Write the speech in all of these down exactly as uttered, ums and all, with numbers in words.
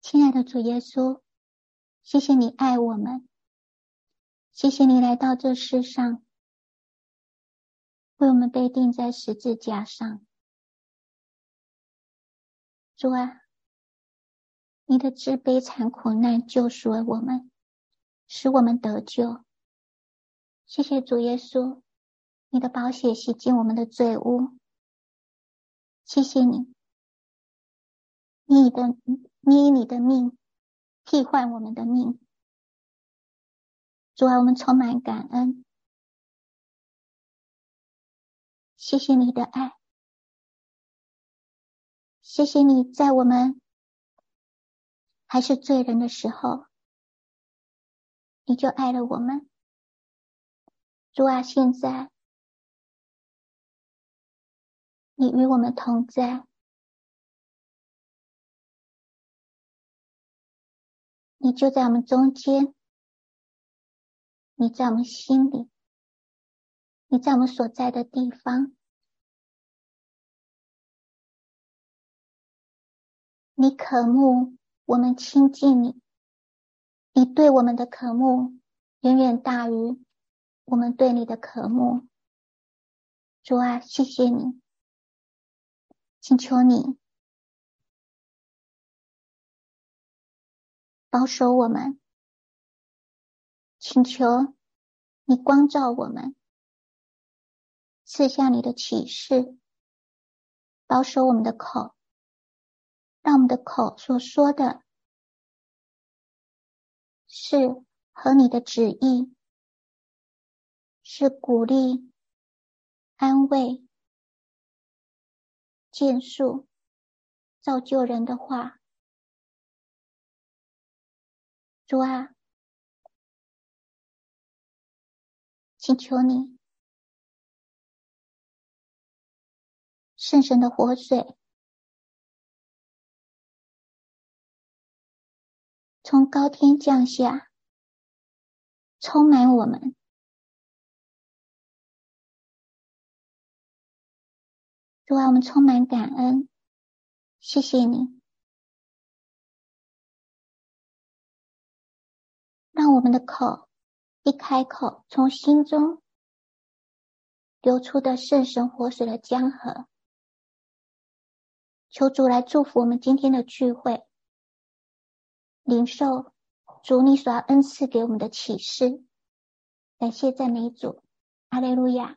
亲爱的主耶稣，谢谢你爱我们，谢谢你来到这世上，为我们被钉在十字架上。主啊，你的至悲惨苦难救赎了我们，使我们得救。谢谢主耶稣，你的宝血洗净我们的罪污。谢谢你，你的你以你的命替换我们的命。主啊，我们充满感恩，谢谢你的爱，谢谢你在我们还是罪人的时候，你就爱了我们。主啊，现在你与我们同在，你就在我们中间，你在我们心里，你在我们所在的地方。你渴慕我们亲近你，你对我们的渴慕远远大于我们对你的渴慕。主啊，谢谢你，请求你保守我们，请求你光照我们，赐下你的启示，保守我们的口，让我们的口所说的是合你的旨意，是鼓励、安慰、建树、造就人的话。主啊，请求你圣神的活水从高天降下，充满我们。主啊，我们充满感恩，谢谢你，让我们的口一开口，从心中流出的圣神活水的江河。求主来祝福我们今天的聚会，领受主你所要恩赐给我们的启示。感谢赞美主，哈利路亚。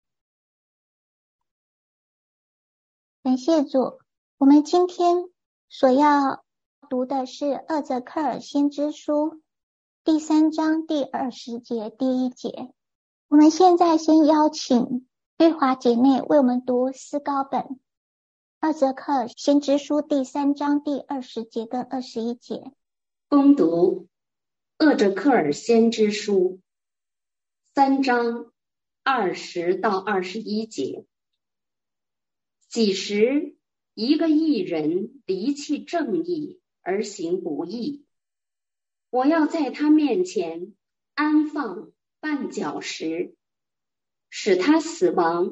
感谢主，我们今天所要读的是厄则克尔先知书第三章第二十节第一节。我们现在先邀请玉华姐妹为我们读思高本厄则克尔先知书第三章第二十节跟二十一节。 恭读厄则克尔先知书三章二十到二十一节。几时一个义人离弃正义而行不义，我要在他面前安放绊脚石，使他死亡。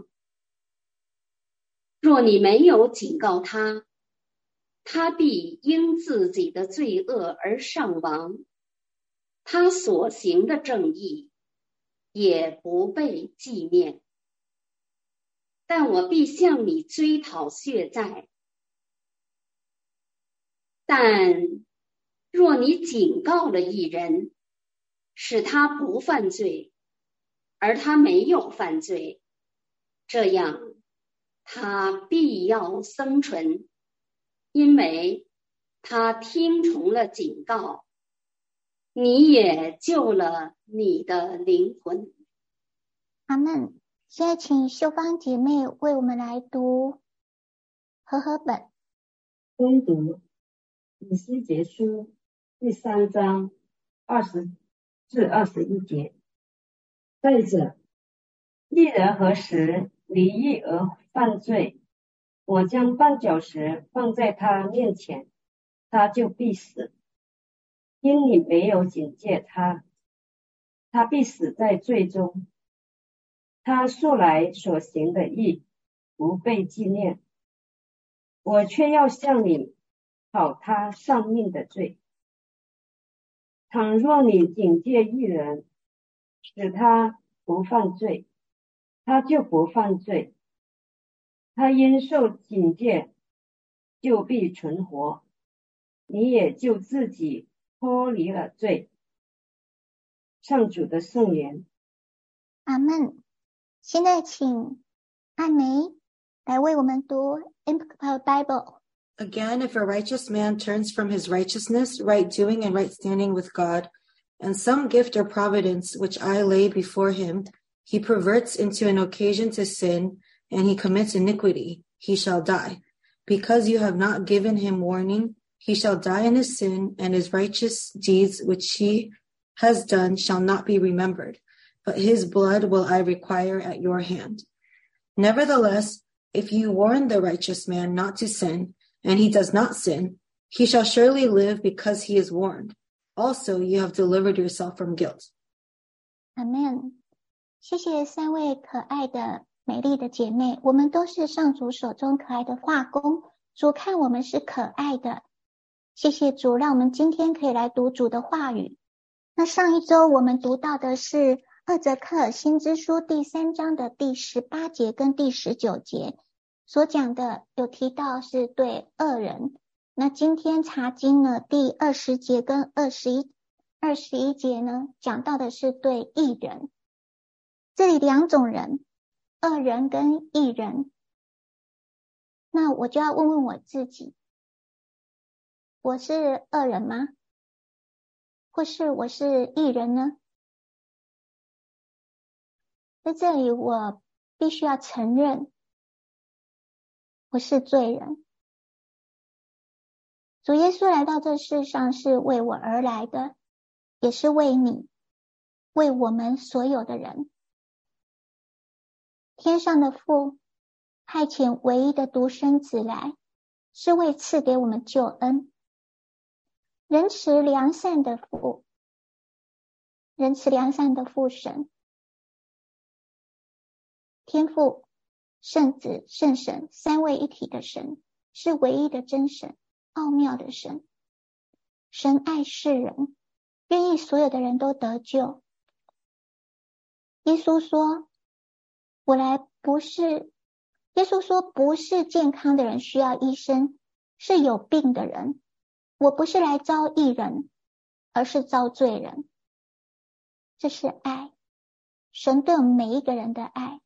若你没有警告他，他必因自己的罪恶而上亡，他所行的正义也不被纪念。但我必向你追讨血债。但若你警告了一人，使他不犯罪，而他没有犯罪，这样他必要生存，因为他听从了警告，你也救了你的灵魂。 阿们。现在请秀芳姐妹为我们来读和合本。 恭读以西结书第三章二十至二十一节。再者，一人何时离义而犯罪，我将绊脚石放在他面前，他就必死。因你没有警戒他，他必死在罪中。他素来所行的义不被纪念，我却要向你讨他丧命的罪。倘若你警戒一人，使他不犯罪，他就不犯罪，他因受警戒就必存活，你也就自己脱离了罪。上主的圣言。 阿们。现在请艾梅来为我们读 Amplified Bible。 Again, if a righteous man turns from his righteousness, right doing and right standing with God, and some gift or providence which I lay before him, he perverts into an occasion to sin, and he commits iniquity, he shall die. Because you have not given him warning, he shall die in his sin, and his righteous deeds which he has done shall not be remembered, but his blood will I require at your hand. Nevertheless, if you warn the righteous man not to sin, and he does not sin, he shall surely live because he is warned. Also, you have delivered yourself from guilt. Amen。 谢谢三位可爱的美丽的姐妹，我们都是上主手中可爱的画工，主看我们是可爱的。谢谢主，让我们今天可以来读主的话语。那上一周我们读到的是厄则克尔先知书第三章的第十八节跟第十九节，所讲的有提到是对恶人。那今天查经呢，第二十节跟二十一二十一节呢，讲到的是对义人。这里两种人，恶人跟义人。那我就要问问我自己，我是恶人吗？或是我是义人呢？在这里我必须要承认，我是罪人。主耶稣来到这世上是为我而来的，也是为你，为我们所有的人。天上的父派遣唯一的独生子来，是为赐给我们救恩。仁慈良善的父，仁慈良善的父神，天父、圣子、圣神三位一体的神，是唯一的真神，奥妙的神。神爱世人，愿意所有的人都得救。耶稣说，我来不是，耶稣说不是健康的人需要医生，是有病的人。我不是来招义人，而是招罪人。这是爱，神对我们每一个人的爱。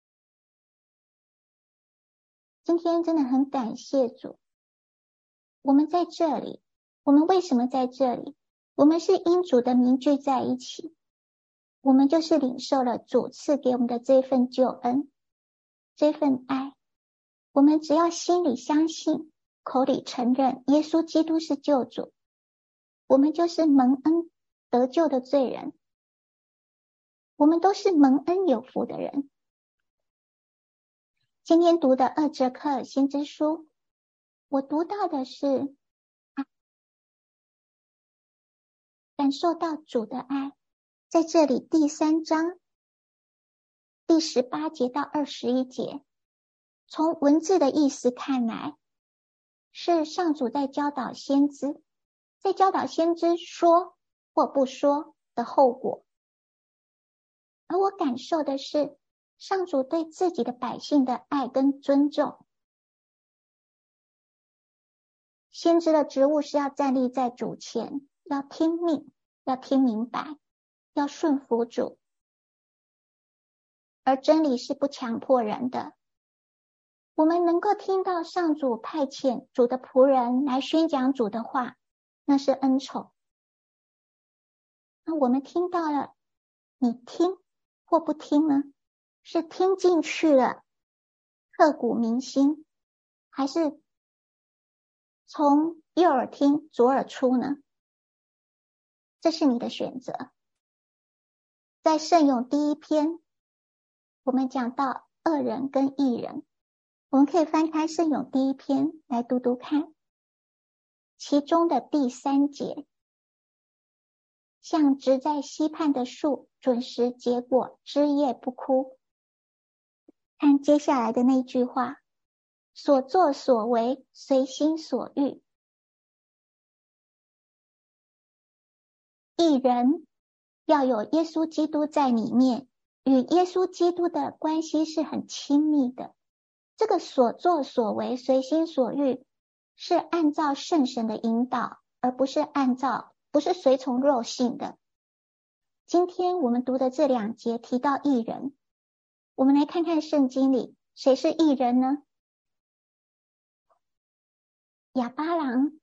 今天真的很感谢主，我们在这里，我们为什么在这里？我们是因主的名聚在一起，我们就是领受了主赐给我们的这份救恩，这份爱。我们只要心里相信，口里承认耶稣基督是救主，我们就是蒙恩得救的罪人，我们都是蒙恩有福的人。今天读的厄则克尔先知书，我读到的是爱，感受到主的爱。在这里第三章第十八节到二十一节，从文字的意思看来，是上主在教导先知，在教导先知说或不说的后果。而我感受的是上主对自己的百姓的爱跟尊重。先知的职务是要站立在主前，要听命，要听明白，要顺服主。而真理是不强迫人的。我们能够听到上主派遣主的仆人来宣讲主的话，那是恩宠。那我们听到了，你听或不听呢？是听进去了，刻骨铭心，还是从右耳听左耳出呢？这是你的选择。在圣咏第一篇，我们讲到恶人跟义人，我们可以翻开圣咏第一篇来读读看，其中的第三节，像植在溪畔的树，准时结果，枝叶不枯。看接下来的那句话，所作所为，随心所欲。 义人要有耶稣基督在里面，与耶稣基督的关系是很亲密的。这个所作所为随心所欲是按照圣神的引导，而不是按照不是随从肉性的。今天我们读的这两节提到义人，我们来看看圣经里谁是义人呢？亚巴郎，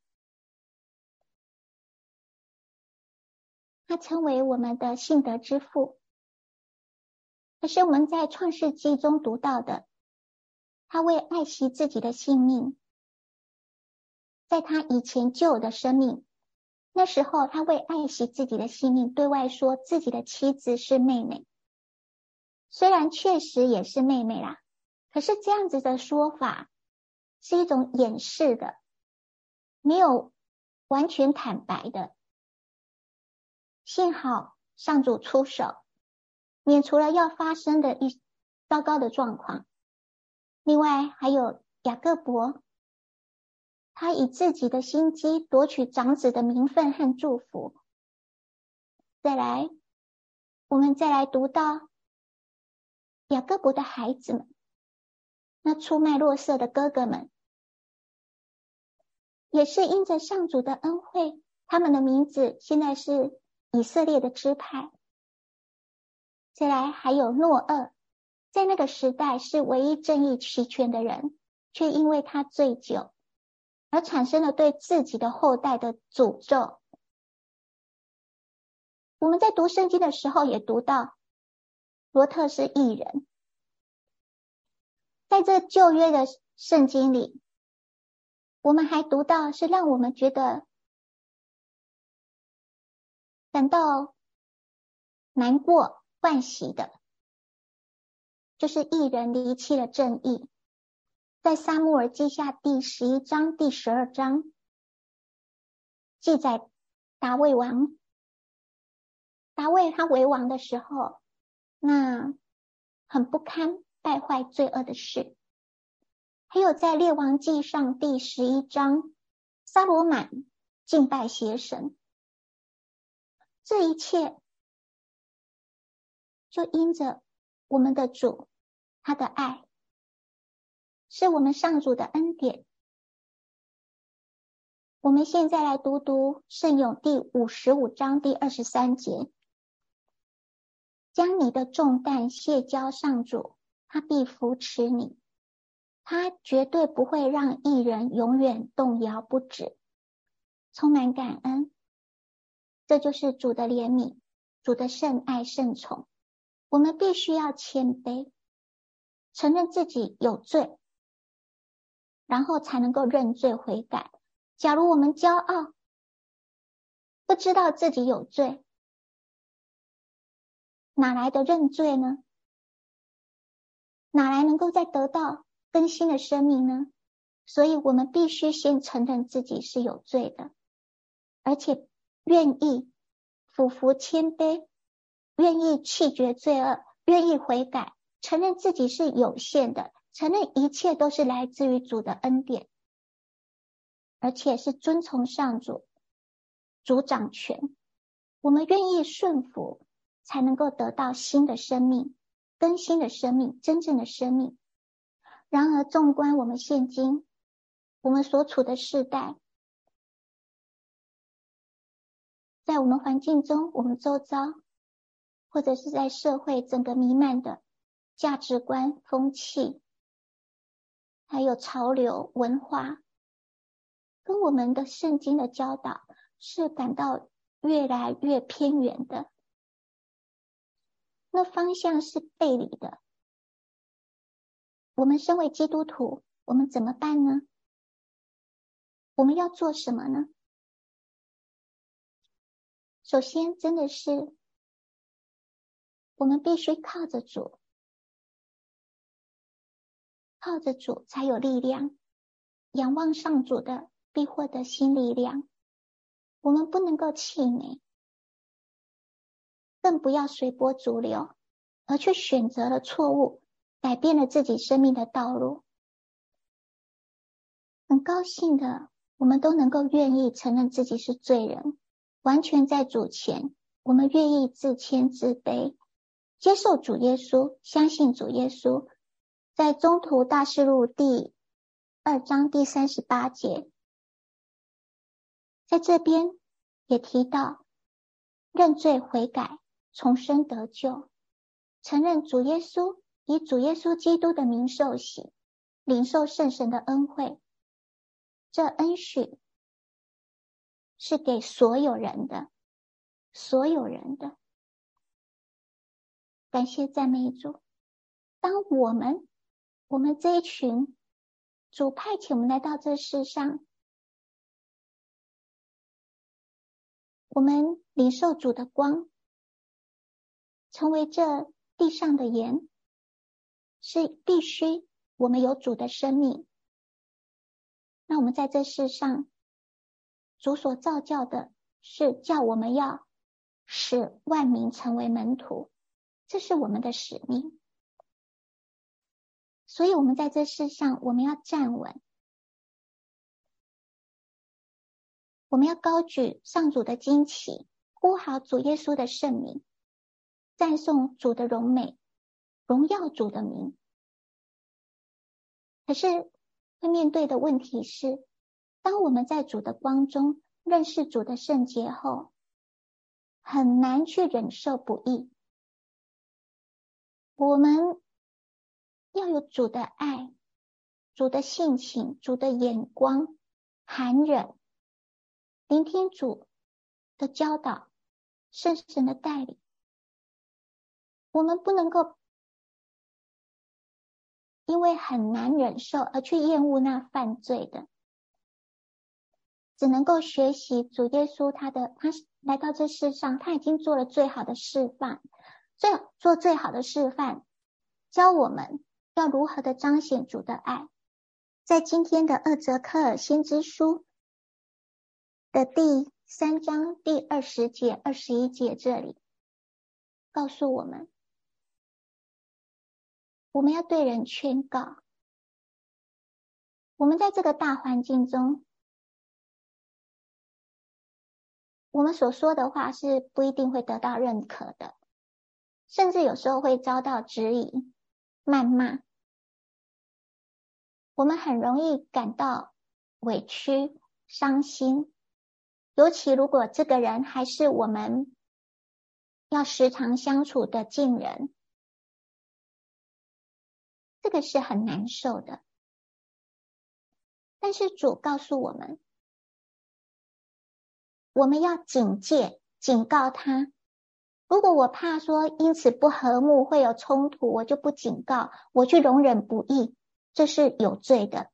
他称为我们的信德之父。可是我们在创世纪中读到的，他为爱惜自己的性命，在他以前就有的生命，那时候他为爱惜自己的性命，对外说自己的妻子是妹妹。虽然确实也是妹妹啦，可是这样子的说法是一种掩饰的，没有完全坦白的。幸好上主出手，免除了要发生的一糟糕的状况。另外还有雅各伯，他以自己的心机夺取长子的名分和祝福。再来，我们再来读到雅各伯的孩子们，那出卖若瑟的哥哥们，也是因着上主的恩惠，他们的名字现在是以色列的支派。再来还有诺厄，在那个时代是唯一正义齐全的人，却因为他醉酒而产生了对自己的后代的诅咒。我们在读圣经的时候也读到罗特是义人。在这旧约的圣经里，我们还读到是让我们觉得感到难过惋喜的，就是义人离弃了正义。在撒母耳记下第十一章第十二章记载大卫王，大卫他为王的时候，那很不堪败坏罪恶的事。还有在列王记上第十一章，撒罗满敬拜邪神。这一切就因着我们的主他的爱，是我们上主的恩典。我们现在来读读圣咏第五十五章第二十三节，将你的重担卸交上主，他必扶持你，他绝对不会让义人永远动摇不止。充满感恩，这就是主的怜悯，主的圣爱圣宠。我们必须要谦卑，承认自己有罪，然后才能够认罪悔改。假如我们骄傲，不知道自己有罪，哪来的认罪呢？哪来能够再得到更新的生命呢？所以我们必须先承认自己是有罪的，而且愿意俯伏谦卑，愿意弃绝罪恶，愿意悔改，承认自己是有限的，承认一切都是来自于主的恩典，而且是遵从上主，主掌权。我们愿意顺服，才能够得到新的生命，更新的生命，真正的生命。然而纵观我们现今，我们所处的世代，在我们环境中，我们周遭，或者是在社会整个弥漫的价值观、风气，还有潮流文化，跟我们的圣经的教导是感到越来越偏远的，那方向是背离的。我们身为基督徒，我们怎么办呢？我们要做什么呢？首先，真的是我们必须靠着主，靠着主才有力量。仰望上主的，必获得新力量。我们不能够气馁，更不要随波逐流，而去选择了错误，改变了自己生命的道路。很高兴的，我们都能够愿意承认自己是罪人， 完全在主前，我们愿意自谦自卑，接受主耶稣，相信主耶稣。在宗徒大事录第二章第三十八节，在这边也提到认罪悔改，重生得救，承认主耶稣，以主耶稣基督的名受洗，领受圣神的恩惠。这恩许是给所有人的，所有人的。感谢赞美主。当我们我们这一群主派遣我们来到这世上，我们领受主的光，成为这地上的盐，是必须我们有主的生命。那我们在这世上，主所造就的是叫我们要使万民成为门徒，这是我们的使命。所以我们在这世上，我们要站稳，我们要高举上主的旌旗，呼号主耶稣的圣名，赞颂主的荣美，荣耀主的名。可是会面对的问题是，当我们在主的光中认识主的圣洁后，很难去忍受不义。我们要有主的爱，主的性情，主的眼光，含忍，聆听主的教导，圣神的带领。我们不能够因为很难忍受而去厌恶那犯罪的，只能够学习主耶稣他的他来到这世上，他已经做了最好的示范，最做最好的示范，教我们要如何的彰显主的爱。在今天的厄泽克尔先知书的第三章第二十节、二十一节这里告诉我们，我们要对人劝告。我们在这个大环境中，我们所说的话是不一定会得到认可的，甚至有时候会遭到质疑、谩骂。我们很容易感到委屈、伤心，尤其如果这个人还是我们要时常相处的近人，这个是很难受的。但是主告诉我们，我们要警戒、警告他。如果我怕说因此不和睦会有冲突，我就不警告，我去容忍不义，这是有罪的。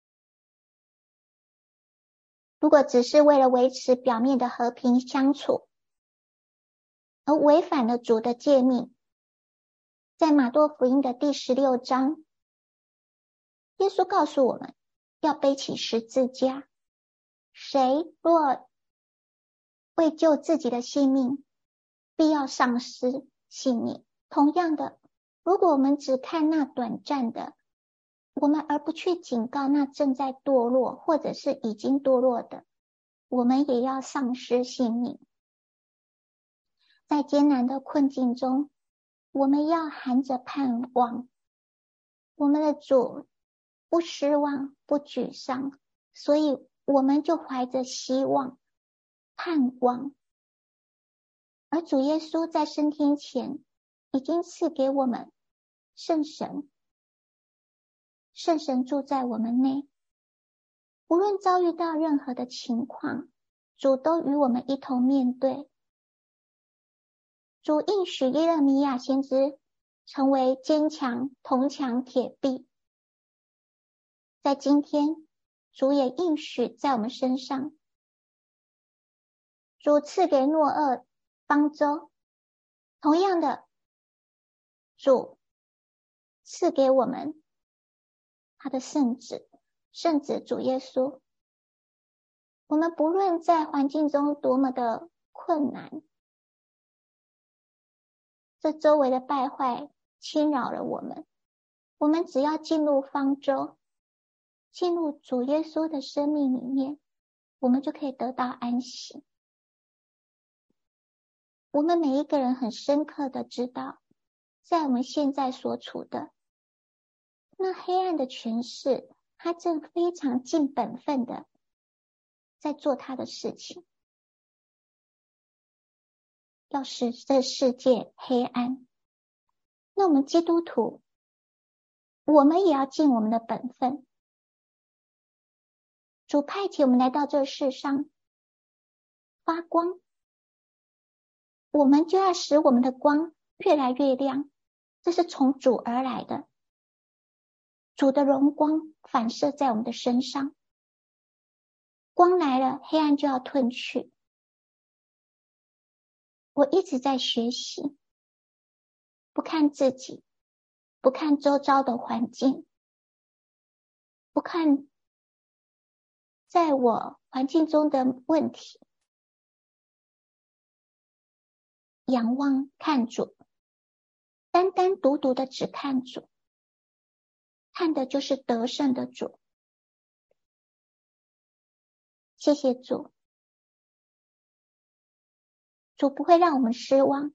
如果只是为了维持表面的和平相处，而违反了主的诫命，在马窦福音的第十六章，耶稣告诉我们要背起十字架。谁若为救自己的性命，必要丧失性命。同样的，如果我们只看那短暂的，我们而不去警告那正在堕落或者是已经堕落的，我们也要丧失性命。在艰难的困境中，我们要含着盼望，我们的主不失望不沮丧，所以我们就怀着希望盼望。而主耶稣在升天前已经赐给我们圣神，圣神住在我们内，无论遭遇到任何的情况，主都与我们一同面对。主应许耶勒米亚先知成为坚强铜墙铁壁，在今天主也应许在我们身上。主赐给诺厄方舟，同样的，主赐给我们他的圣子，圣子主耶稣。我们不论在环境中多么的困难，这周围的败坏侵扰了我们，我们只要进入方舟，进入主耶稣的生命里面，我们就可以得到安息。 我们每一个人很深刻的知道，在我们现在所处的那黑暗的权势，他正非常尽本分的在做他的事情，要使这世界黑暗。那我们基督徒，我们也要尽我们的本分。主派遣我们来到这世上发光，我们就要使我们的光越来越亮，这是从主而来的。主的荣光反射在我们的身上，光来了，黑暗就要褪去。我一直在学习，不看自己，不看周遭的环境，不看在我环境中的问题，仰望看主，单单独独的只看主，看的就是得胜的主。谢谢主，主不会让我们失望，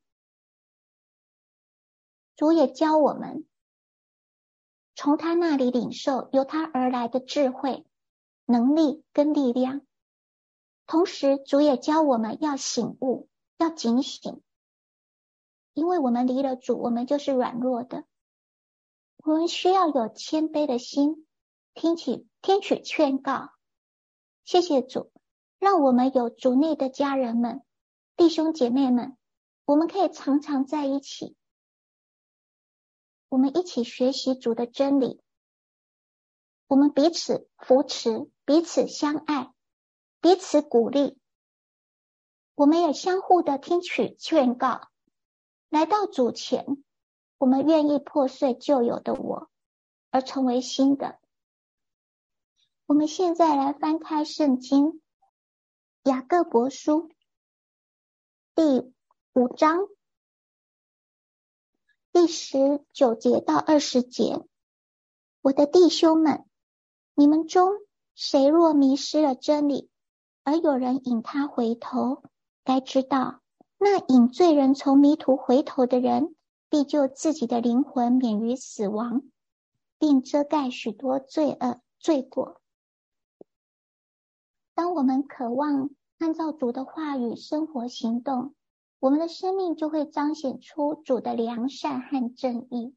主也教我们从他那里领受由他而来的智慧、能力跟力量。同时主也教我们要醒悟，要警醒，因为我们离了主，我们就是软弱的，我们需要有谦卑的心，听取听取劝告。谢谢主，让我们有主内的家人们、弟兄姐妹们，我们可以常常在一起，我们一起学习主的真理，我们彼此扶持，彼此相爱，彼此鼓励，我们也相互的听取劝告。来到主前，我们愿意破碎旧有的我，而成为新的。我们现在来翻开圣经雅各伯书第五章第十九节到二十节。我的弟兄们，你们中谁若迷失了真理，而有人引他回头，该知道那引罪人从迷途回头的人，必救自己的灵魂免于死亡，并遮盖许多罪恶罪过。当我们渴望按照主的话语生活行动，我们的生命就会彰显出主的良善和正义。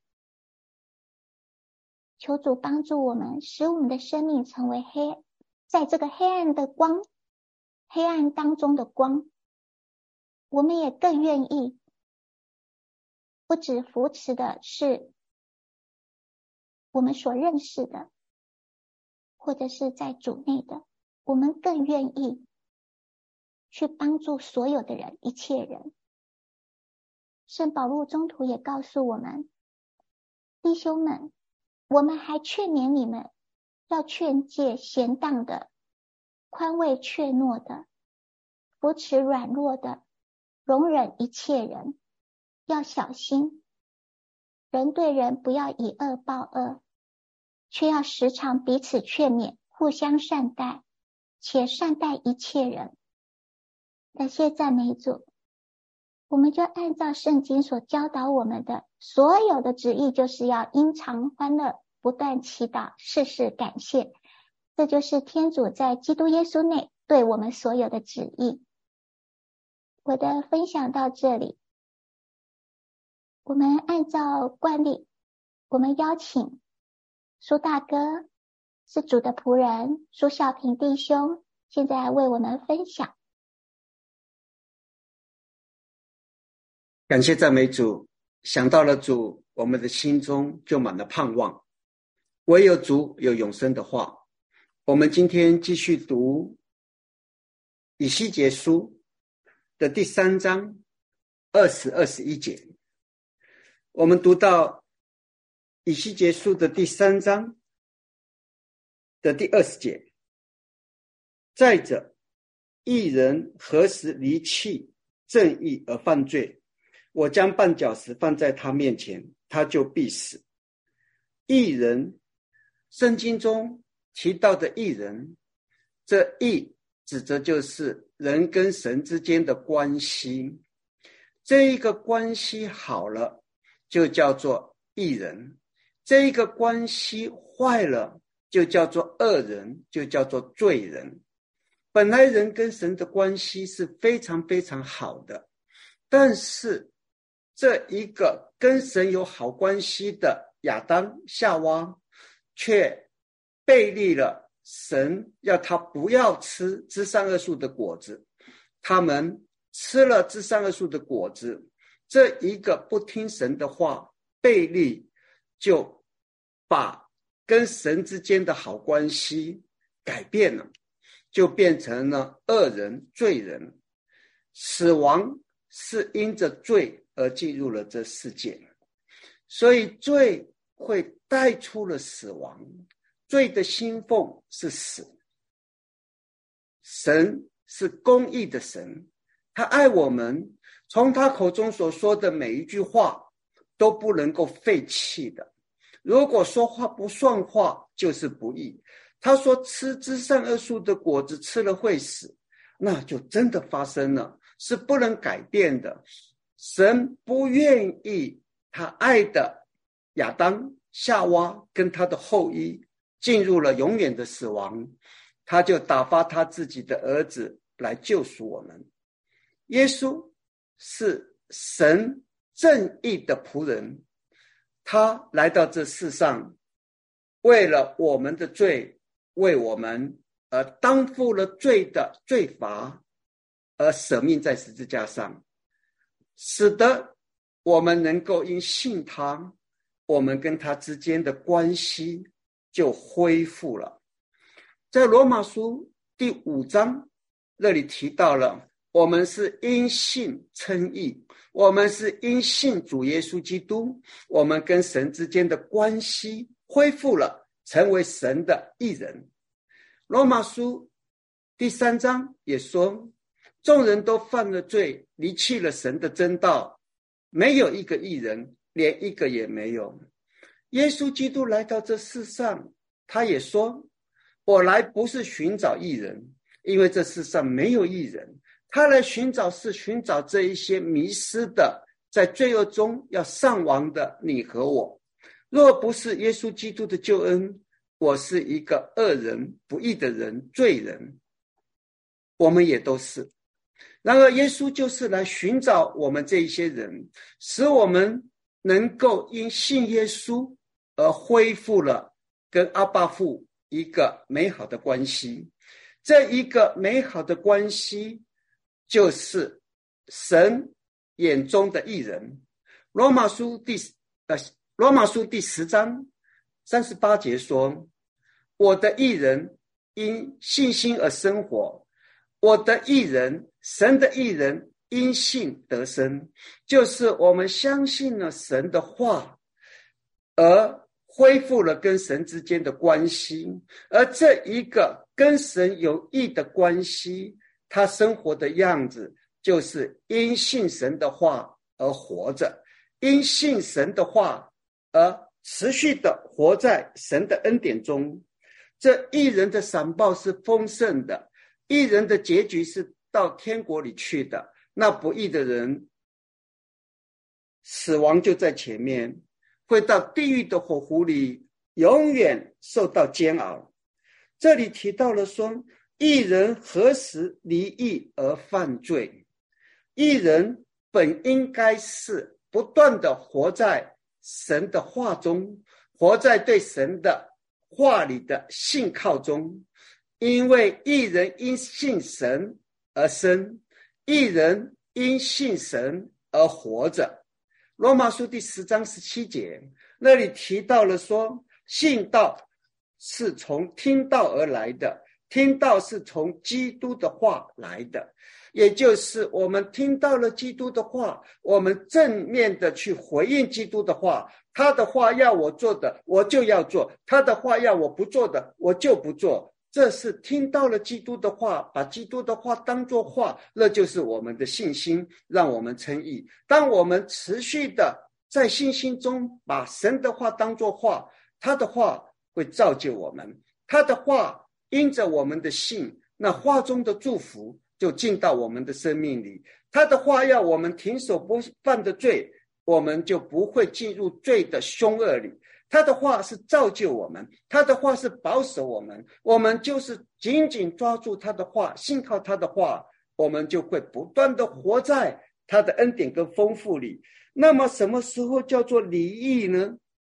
求主帮助我们，使我们的生命成为黑，在这个黑暗的光，黑暗当中的光。我们也更愿意，不只扶持的是我们所认识的，或者是在主内的，我们更愿意去帮助所有的人，一切人。圣保禄宗徒也告诉我们，弟兄们，我们还劝勉你们，要劝诫闲荡的，宽慰怯懦的，扶持软弱的，容忍一切人，要小心，人对人不要以恶报恶，却要时常彼此劝勉，互相善待，且善待一切人。感谢赞美主，我们就按照圣经所教导我们的所有的旨意，就是要因常欢乐，不断祈祷，事事感谢。这就是天主在基督耶稣内对我们所有的旨意。我的分享到这里，我们按照惯例，我们邀请苏大哥，是主的仆人，苏孝平弟兄，现在为我们分享。 感谢赞美主，想到了主，我们的心中就满了盼望。唯有主有永生的话。我们今天继续读以西结书的第三章二十、二十一节。我们读到以西结书的第三章的第二十节。再者，义人何时离弃正义而犯罪？我将绊脚石放在他面前，他就必死。义人，圣经中提到的义人，这义指的就是人跟神之间的关系。 这一个关系好了，就叫做义人；这一个关系坏了，就叫做恶人，就叫做罪人。本来人跟神的关系是非常非常好的，但是这一个跟神有好关系的亚当夏娃，却背离了神要他不要吃知善恶树的果子，他们吃了知善恶树的果子，这一个不听神的话，背离，就把跟神之间的好关系改变了，就变成了恶人罪人。死亡是因着罪而进入了这世界，所以罪会带出了死亡，罪的薪俸是死。神是公义的神，他爱我们，从他口中所说的每一句话都不能够废弃的。如果说话不算话，就是不义。他说吃知善恶树的果子吃了会死，那就真的发生了，是不能改变的。神不愿意他爱的亚当夏娃跟他的后裔进入了永远的死亡，他就打发他自己的儿子来救赎我们。耶稣是神正义的仆人，他来到这世上，为了我们的罪，为我们而担负了罪的罪罚，而舍命在十字架上，使得我们能够因信他，我们跟他之间的关系就恢复了。在罗马书第五章那里提到了，我们是因信称义，我们是因信主耶稣基督，我们跟神之间的关系恢复了，成为神的义人。罗马书第三章也说，众人都犯了罪，离弃了神的真道，没有一个义人，连一个也没有。耶稣基督来到这世上，他也说，我来不是寻找义人，因为这世上没有义人，他来寻找是寻找这一些迷失的，在罪恶中要上亡的你和我。若不是耶稣基督的救恩，我是一个恶人，不义的人，罪人，我们也都是。然而耶稣就是来寻找我们这一些人，使我们能够因信耶稣而恢复了跟阿爸父一个美好的关系。这一个美好的关系就是神眼中的义人。罗马书第呃罗马书第十章三十八节说，我的义人因信心而生活，我的义人，神的义人因信得生，就是我们相信了神的话，而恢复了跟神之间的关系。而这一个跟神有益的关系，他生活的样子就是因信神的话而活着，因信神的话而持续的活在神的恩典中。这义人的赏报是丰盛的，义人的结局是到天国里去的，那不义的人死亡就在前面，会到地狱的火湖里永远受到煎熬。这里提到了说，义人何时离义而犯罪？义人本应该是不断的活在神的话中，活在对神的话里的信靠中，因为义人因信神而生，义人因信神而活着。罗马书第十章十七节那里提到了说，信道是从听道而来的，听道是从基督的话来的，也就是我们听到了基督的话，我们正面的去回应基督的话，他的话要我做的我就要做，他的话要我不做的我就不做。这是听到了基督的话，把基督的话当作话，那就是我们的信心，让我们称义。当我们持续的在信心中把神的话当作话，他的话会造就我们，他的话因着我们的信，那话中的祝福就进到我们的生命里。他的话要我们停手不犯的罪，我们就不会进入罪的凶恶里。他的话是造就我们，他的话是保守我们，我们就是紧紧抓住他的话，信靠他的话，我们就会不断的活在他的恩典跟丰富里。那么什么时候叫做离异呢？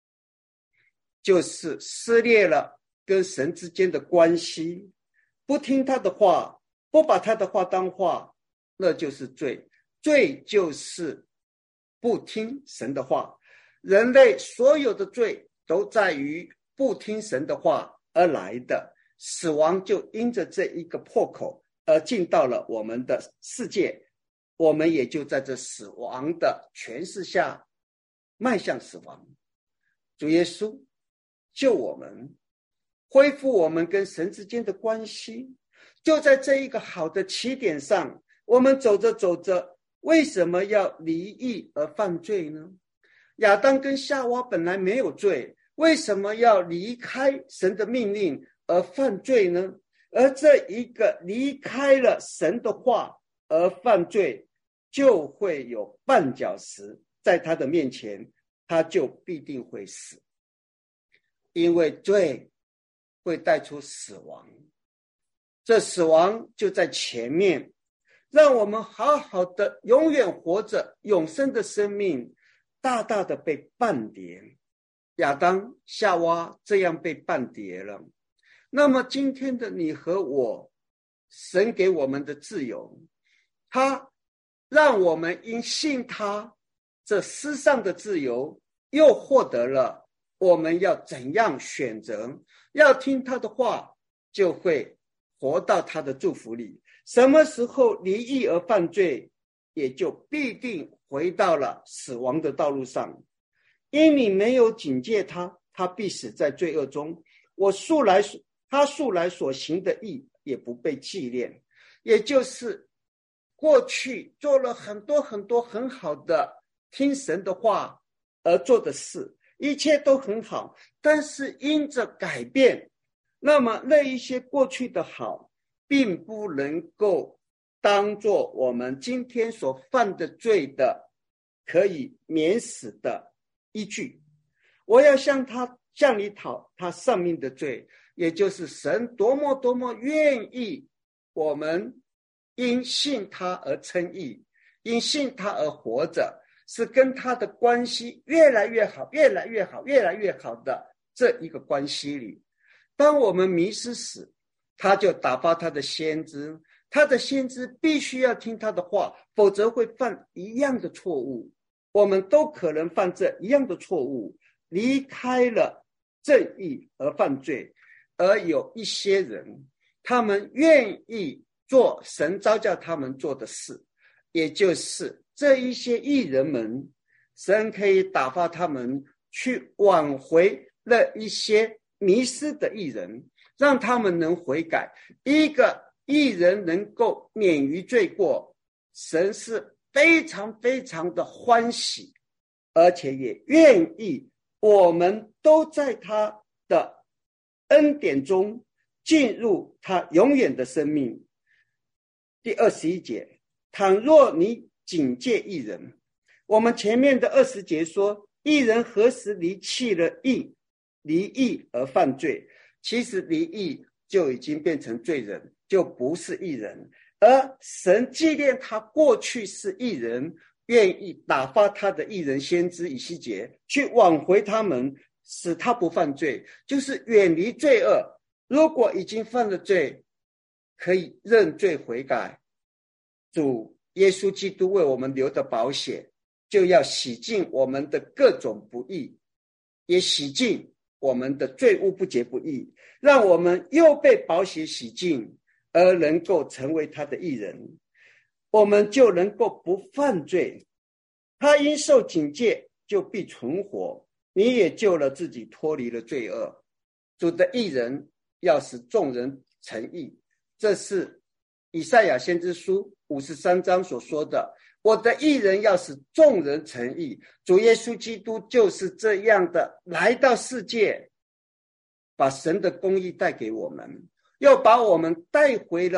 就是撕裂了跟神之间的关系，不听他的话，不把他的话当话，那就是罪。罪就是不听神的话。人类所有的罪都在于不听神的话而来的，死亡就因着这一个破口而进到了我们的世界，我们也就在这死亡的权势下迈向死亡。主耶稣救我们，恢复我们跟神之间的关系，就在这一个好的起点上，我们走着走着，为什么要离异而犯罪呢？亚当跟夏娃本来没有罪，为什么要离开神的命令而犯罪呢？而这一个离开了神的话而犯罪，就会有绊脚石在他的面前，他就必定会死。因为罪会带出死亡，这死亡就在前面，让我们好好的永远活着永生的生命大大的被絆跌。亚当夏娃这样被绊跌了，那么今天的你和我，神给我们的自由，他让我们因信他这世上的自由，又获得了我们要怎样选择，要听他的话，就会活到他的祝福里。什么时候离异而犯罪，也就必定回到了死亡的道路上。因你没有警戒他，他必死在罪恶中。我素来他素来所行的义也不被纪念，也就是过去做了很多很多很好的听神的话而做的事，一切都很好，但是因着改变，那么那一些过去的好并不能够当作我们今天所犯的罪的可以免死的依据。我要向他向你讨他上面的罪，也就是神多么多么愿意我们因信他而称义，因信他而活着，是跟他的关系越来越好越来越好越来越好的这一个关系里。当我们迷失时，他就打发他的先知，他的先知必须要听他的话，否则会犯一样的错误。我们都可能犯这一样的错误，离开了正义而犯罪。而有一些人，他们愿意做神召叫他们做的事，也就是这一些义人们，神可以打发他们去挽回了一些迷失的义人，让他们能悔改。一个义人能够免于罪过，神是非常非常的欢喜，而且也愿意我们都在他的恩典中进入他永远的生命。第二十一节，倘若你警戒义人，我们前面的二十节说，义人何时离弃了义，离义而犯罪？其实离义就已经变成罪人，就不是义人。而神纪念他过去是义人，愿意打发他的义人先知以西结去挽回他们，使他不犯罪，就是远离罪恶。如果已经犯了罪，可以认罪悔改，主耶稣基督为我们流的宝血就要洗净我们的各种不义，也洗净我们的罪污不洁不义，让我们又被宝血洗净，而能够成为他的义人，我们就能够不犯罪。他因受警戒就必存活，你也救了自己，脱离了罪恶。主的义人要使众人成义，这是以赛亚先知书五十三章所说的，我的义人要使众人成义。主耶稣基督就是这样的来到世界，把神的公义带给我们，又把我们带回了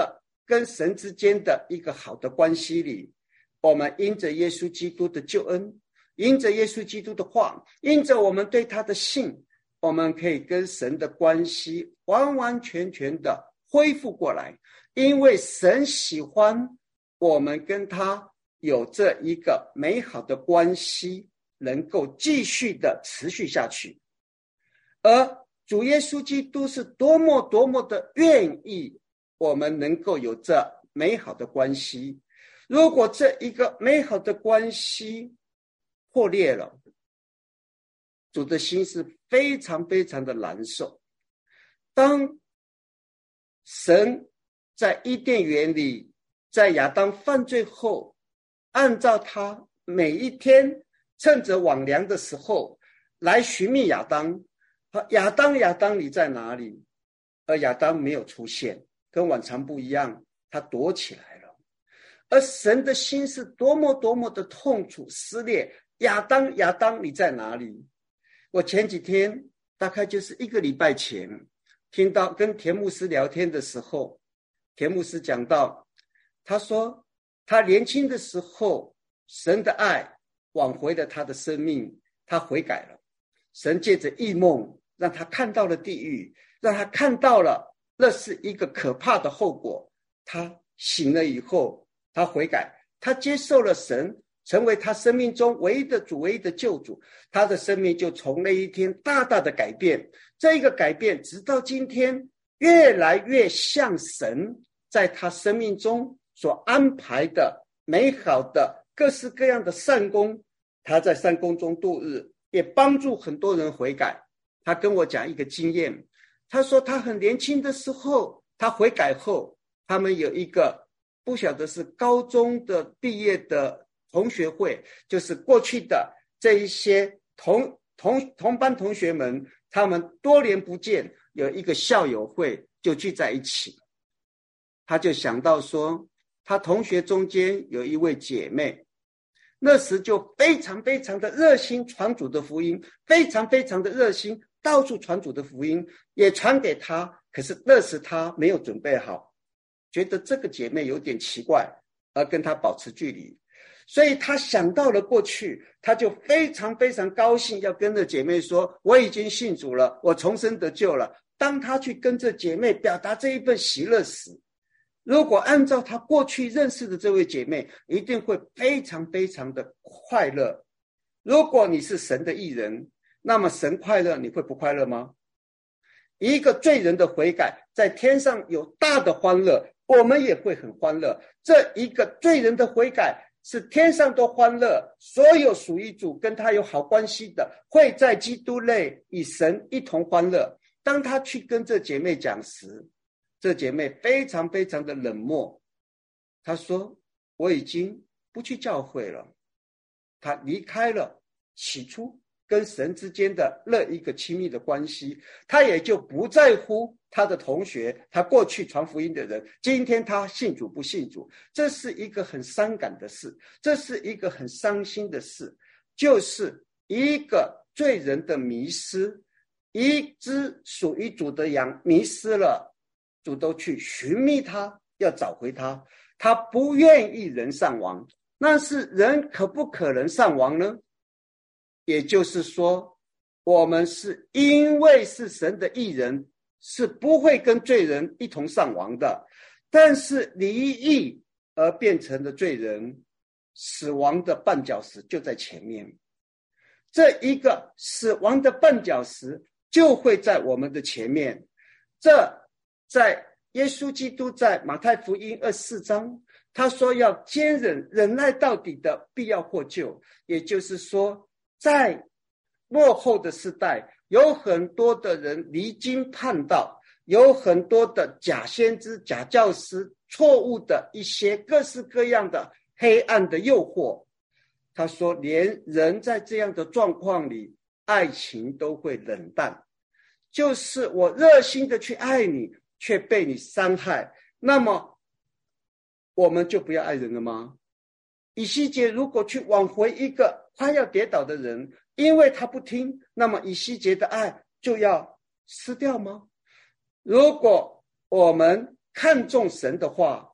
跟神之间的一个好的关系里，我们因着耶稣基督的救恩，因着耶稣基督的话，因着我们对他的信，我们可以跟神的关系完完全全的恢复过来。因为神喜欢我们跟他有这一个美好的关系，能够继续的持续下去。而主耶稣基督是多么多么的愿意我们能够有这美好的关系。如果这一个美好的关系破裂了，主的心是非常非常的难受。当神在伊甸园里，在亚当犯罪后，按照他每一天趁着晚凉的时候来寻觅亚当，亚当亚当你在哪里？而亚当没有出现，跟往常不一样，他躲起来了。而神的心是多么多么的痛楚撕裂，亚当亚当你在哪里？我前几天大概就是一个礼拜前听到跟田牧师聊天的时候，田牧师讲到，他说他年轻的时候神的爱挽回了他的生命，他悔改了。神借着异梦让他看到了地狱，让他看到了那是一个可怕的后果。他醒了以后，他悔改，他接受了神，成为他生命中唯一的主，唯一的救主。他的生命就从那一天大大的改变。这一个改变直到今天越来越像神在他生命中所安排的美好的各式各样的善功。他在善功中度日，也帮助很多人悔改。他跟我讲一个经验，他说他很年轻的时候，他悔改后，他们有一个不晓得是高中的毕业的同学会，就是过去的这一些同同同班同学们，他们多年不见，有一个校友会就聚在一起。他就想到说，他同学中间有一位姐妹，那时就非常非常的热心传主的福音，非常非常的热心到处传主的福音，也传给他。可是那时他没有准备好，觉得这个姐妹有点奇怪，而跟他保持距离。所以他想到了过去，他就非常非常高兴，要跟这姐妹说，我已经信主了，我重生得救了。当他去跟这姐妹表达这一份喜乐时，如果按照他过去认识的这位姐妹，一定会非常非常的快乐。如果你是神的义人，那么神快乐，你会不快乐吗？一个罪人的悔改，在天上有大的欢乐，我们也会很欢乐。这一个罪人的悔改是天上都欢乐，所有属于主跟他有好关系的，会在基督内与神一同欢乐。当他去跟这姐妹讲时，这姐妹非常非常的冷漠，她说我已经不去教会了。她离开了起初跟神之间的那一个亲密的关系，她也就不在乎她的同学，她过去传福音的人，今天她信主不信主。这是一个很伤感的事，这是一个很伤心的事，就是一个罪人的迷失，一只属于主的羊迷失了，主都去寻觅他，要找回他，他不愿意人上亡。那是人可不可能上亡呢？也就是说，我们是因为是神的义人，是不会跟罪人一同上亡的。但是离义而变成的罪人，死亡的绊脚石就在前面。这一个死亡的绊脚石就会在我们的前面。这在耶稣基督在马太福音二十四章，他说要坚忍忍耐到底的必要获救。也就是说，在末后的世代，有很多的人离经叛道，有很多的假先知假教师，错误的一些各式各样的黑暗的诱惑。他说连人在这样的状况里，爱情都会冷淡，就是我热心的去爱你，却被你伤害，那么我们就不要爱人了吗？以西结如果去挽回一个快要跌倒的人，因为他不听，那么以西结的爱就要失掉吗？如果我们看重神的话，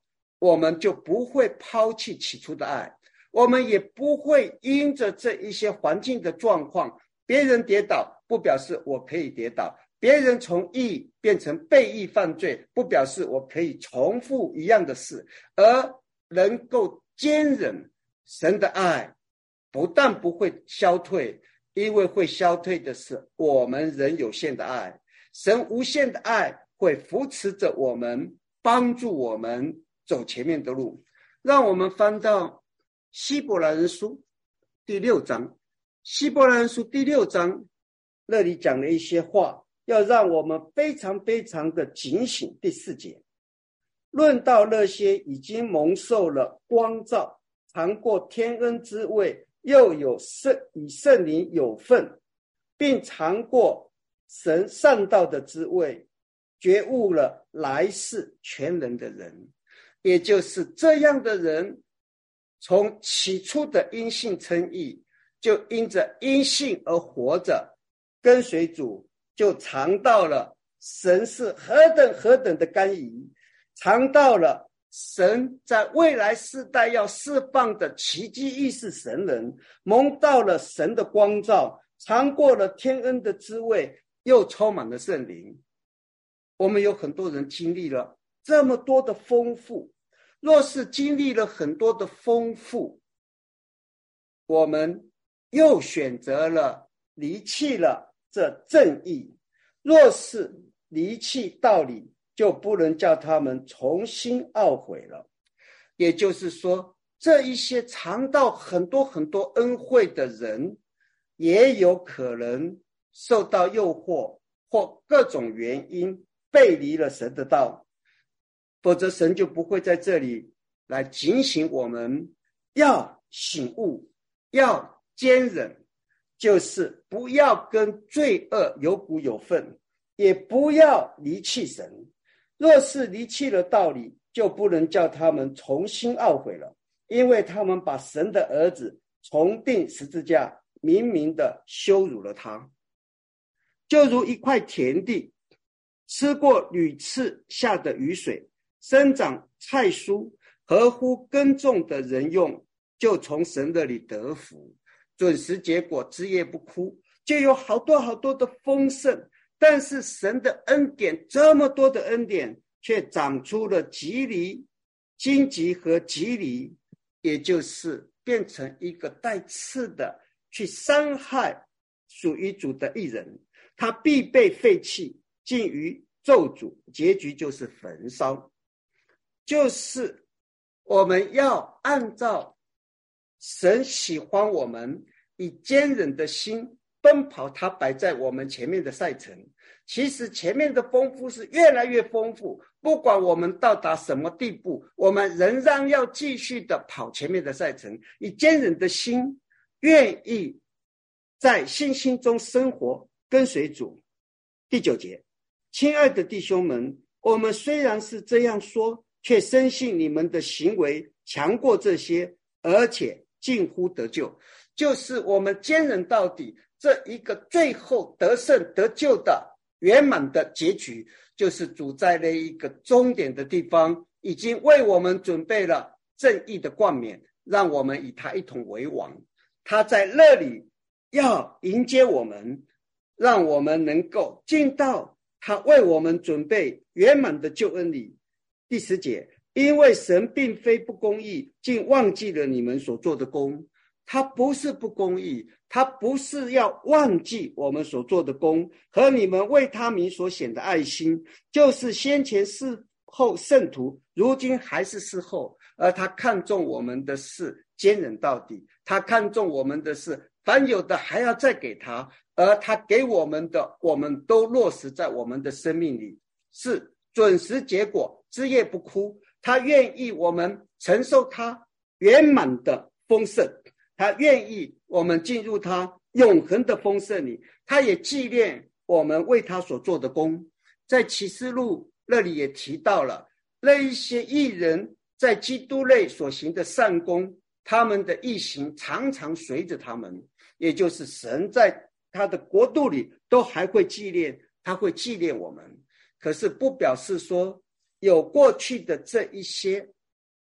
我们就不会抛弃起初的爱，我们也不会因着这一些环境的状况，别人跌倒不表示我可以跌倒，别人从义变成被义犯罪不表示我可以重复一样的事，而能够坚忍。神的爱不但不会消退，因为会消退的是我们人有限的爱，神无限的爱会扶持着我们，帮助我们走前面的路。让我们翻到希伯来人书第六章，希伯来人书第六章那里讲了一些话，要让我们非常非常的警醒。第四节，论到那些已经蒙受了光照，尝过天恩之味，又有圣与圣灵有份，并尝过神善道的滋味，觉悟了来世全能的人，也就是这样的人，从起初的因信称义，就因着因信而活着，跟随主，就尝到了神是何等何等的甘饴，尝到了神在未来世代要释放的奇迹异事神人，蒙到了神的光照，尝过了天恩的滋味，又充满了圣灵。我们有很多人经历了这么多的丰富，若是经历了很多的丰富，我们又选择了离弃了这正义，若是离弃道理，就不能叫他们重新懊悔了。也就是说，这一些尝到很多很多恩惠的人，也有可能受到诱惑或各种原因背离了神的道，否则神就不会在这里来警醒我们要醒悟，要坚忍，就是不要跟罪恶有股有份，也不要离弃神。若是离弃了道理，就不能叫他们重新懊悔了，因为他们把神的儿子重钉十字架，明明的羞辱了他。就如一块田地，吃过屡次下的雨水，生长菜蔬，合乎耕种的人用，就从神那里得福，准时结果，枝叶不枯，就有好多好多的丰盛。但是神的恩典，这么多的恩典，却长出了棘藜、荆棘和棘藜，也就是变成一个带刺的，去伤害属于主的义人，他必被废弃，尽于咒诅，结局就是焚烧。就是我们要按照神喜欢我们，以坚忍的心奔跑他摆在我们前面的赛程。其实前面的丰富是越来越丰富，不管我们到达什么地步，我们仍然要继续的跑前面的赛程，以坚忍的心，愿意在信心中生活，跟随主。第九节，亲爱的弟兄们，我们虽然是这样说，却深信你们的行为强过这些，而且近乎得救。就是我们坚忍到底，这一个最后得胜得救的圆满的结局，就是主在那一个终点的地方已经为我们准备了正义的冠冕，让我们与他一同为王。他在那里要迎接我们，让我们能够进到他为我们准备圆满的救恩里。第十节，因为神并非不公义，竟忘记了你们所做的工。他不是不公义，他不是要忘记我们所做的工和你们为他名所显的爱心，就是先前事后圣徒，如今还是事后，而他看重我们的是坚忍到底，他看重我们的是凡有的还要再给他，而他给我们的，我们都落实在我们的生命里，是准时结果，枝叶不枯。他愿意我们承受他圆满的丰盛，他愿意我们进入他永恒的丰盛里，他也纪念我们为他所做的工。在启示录那里也提到了，那一些义人在基督内所行的善功，他们的义行常常随着他们，也就是神在他的国度里都还会纪念，他会纪念我们。可是不表示说有过去的这一些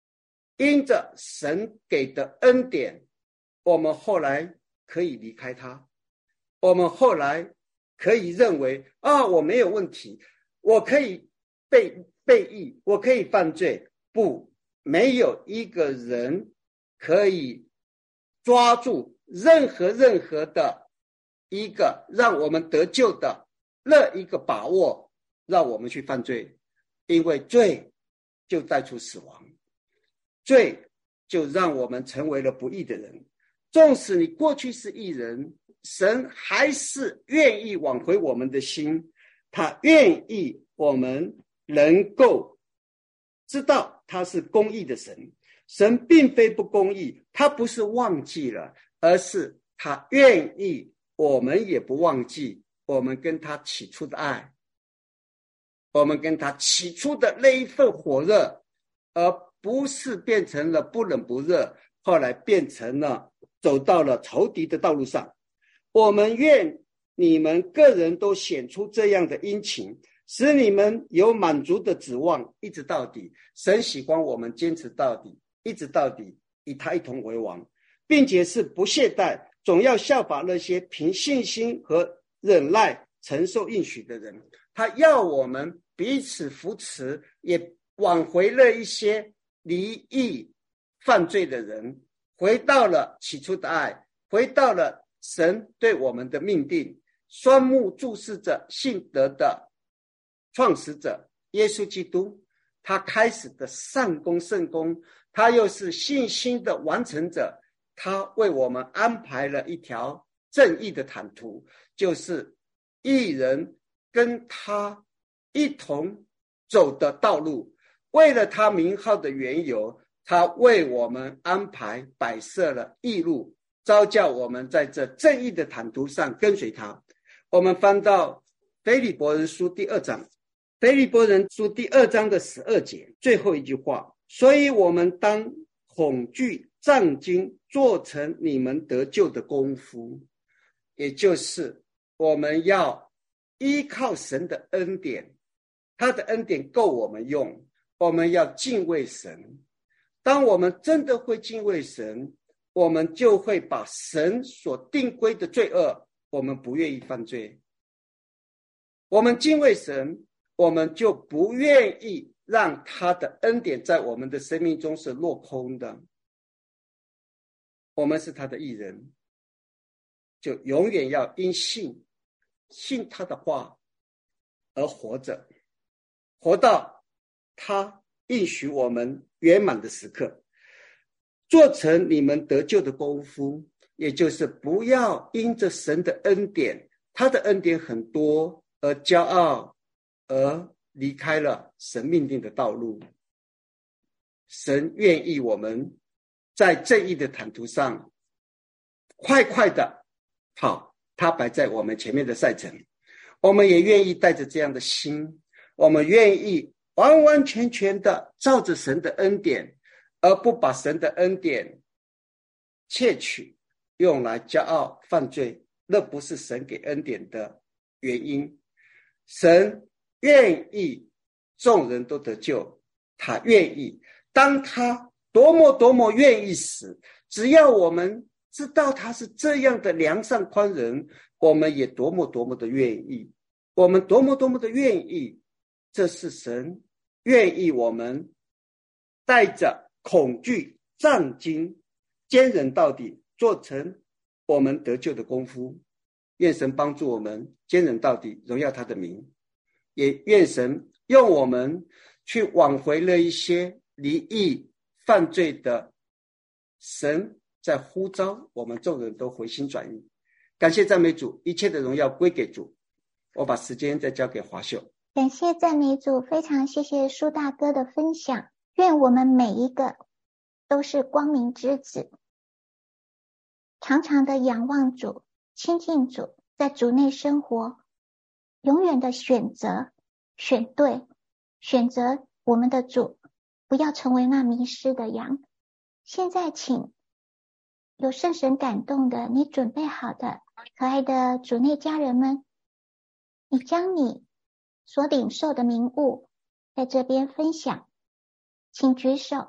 因着神给的恩典，我们后来可以离开他，我们后来可以认为啊，我没有问题，我可以被背义，我可以犯罪。不，没有一个人可以抓住任何任何的一个让我们得救的那一个把握，让我们去犯罪。因为罪就带出死亡，罪就让我们成为了不义的人。纵使你过去是义人，神还是愿意挽回我们的心，他愿意我们能够知道他是公义的神。神并非不公义，他不是忘记了，而是他愿意我们也不忘记我们跟他起初的爱，我们跟他起初的那一份火热，而不是变成了不冷不热，后来变成了走到了仇敌的道路上。我们愿你们个人都显出这样的殷勤，使你们有满足的指望，一直到底。神喜欢我们坚持到底，一直到底，与他一同为王，并且是不懈怠，总要效法那些凭信心和忍耐承受应许的人。他要我们彼此扶持，也挽回了一些离异犯罪的人，回到了起初的爱，回到了神对我们的命定。双目注视着信德的创始者耶稣基督，他开始的善功圣功，他又是信心的完成者。他为我们安排了一条正义的坦途，就是义人跟他一同走的道路。为了他名号的缘由，他为我们安排摆设了义路，召叫我们在这正义的坦途上跟随他。我们翻到腓立伯人书第二章，腓立伯人书第二章的十二节最后一句话，所以我们当恐惧战惊，做成你们得救的功夫。也就是我们要依靠神的恩典，他的恩典够我们用，我们要敬畏神。当我们真的会敬畏神，我们就会把神所定规的罪恶，我们不愿意犯罪。我们敬畏神，我们就不愿意让他的恩典在我们的生命中是落空的。我们是他的义人，就永远要因信信他的话而活着，活到他应许我们圆满的时刻，做成你们得救的功夫。也就是不要因着神的恩典，他的恩典很多，而骄傲，而离开了神命定的道路。神愿意我们在正义的坦途上快快的跑他摆在我们前面的赛程。我们也愿意带着这样的心，我们愿意完完全全的照着神的恩典，而不把神的恩典窃取用来骄傲犯罪，那不是神给恩典的原因。神愿意众人都得救，他愿意，当他多么多么愿意死，只要我们知道他是这样的良善宽仁，我们也多么多么的愿意，我们多么多么的愿意。这是神愿意我们带着恐惧战惊，坚忍到底，做成我们得救的功夫。愿神帮助我们坚忍到底，荣耀他的名。也愿神用我们去挽回了一些离异犯罪的，神在呼召我们众人都回心转意。感谢赞美主，一切的荣耀归给主。我把时间再交给华秀。 感谢赞美主，非常谢谢苏大哥的分享。愿我们每一个都是光明之子，常常的仰望主，亲近主，在主内生活，永远的选择选对，选择我们的主，不要成为那迷失的羊。现在请有圣神感动的，你准备好的可爱的主内家人们，你将你所领受的名物在这边分享，请举手，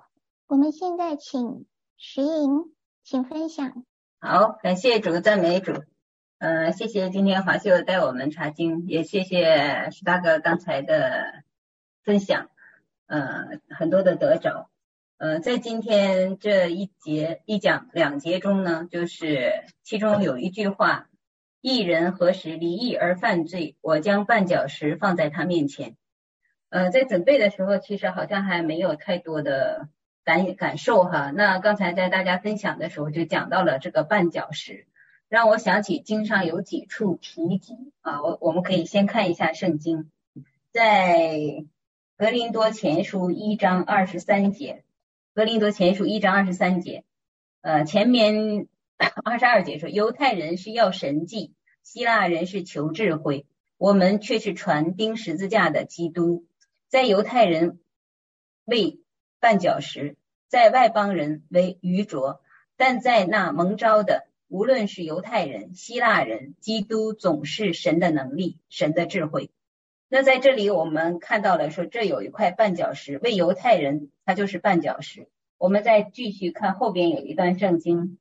我们现在请徐莹，请分享。 好，感谢主，赞美主。呃，谢谢今天华秀带我们查经，也谢谢徐大哥刚才的分享，呃，很多的得着。呃，在今天这一节一讲两节中呢，就是其中有一句话，一人何时离义而犯罪，我将绊脚石放在他面前。呃，在准备的时候，其实好像还没有太多的感感受哈。那刚才在大家分享的时候，就讲到了这个绊脚石，让我想起经上有几处提及啊。我我们可以先看一下圣经，在格林多前书一章二十三节，格林多前书一章二十三节，呃，前面二十二节说，犹太人是要神迹，希腊人是求智慧，我们却是传钉十字架的基督。在犹太人为绊脚石，在外邦人为愚拙，但在那蒙召的，无论是犹太人、希腊人，基督总是神的能力，神的智慧。那在这里我们看到了说，这有一块绊脚石，为犹太人它就是绊脚石。我们再继续看后边有一段圣经，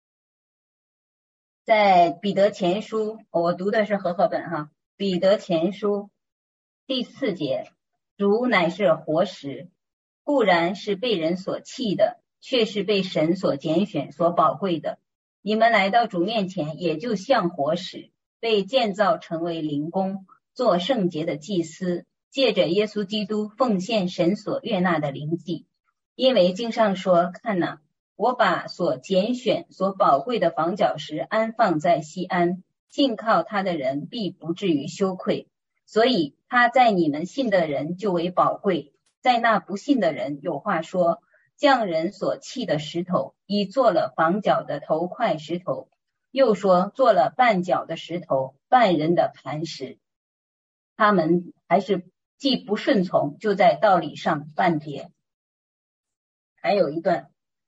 在彼得前书，我读的是和合本哈，彼得前书第四节，主乃是活石，固然是被人所弃的，却是被神所拣选所宝贵的。你们来到主面前，也就像活石，被建造成为灵宫，做圣洁的祭司，借着耶稣基督奉献神所悦纳的灵祭。因为经上说，看哪，我把所拣选所宝贵的房角石安放在西安，信靠他的人必不至于羞愧。所以他在你们信的人就为宝贵，在那不信的人有话说，匠人所弃的石头，已做了房角的头块石头，又说做了绊脚的石头，绊人的磐石。他们还是既不顺从，就在道理上绊跌。还有一段，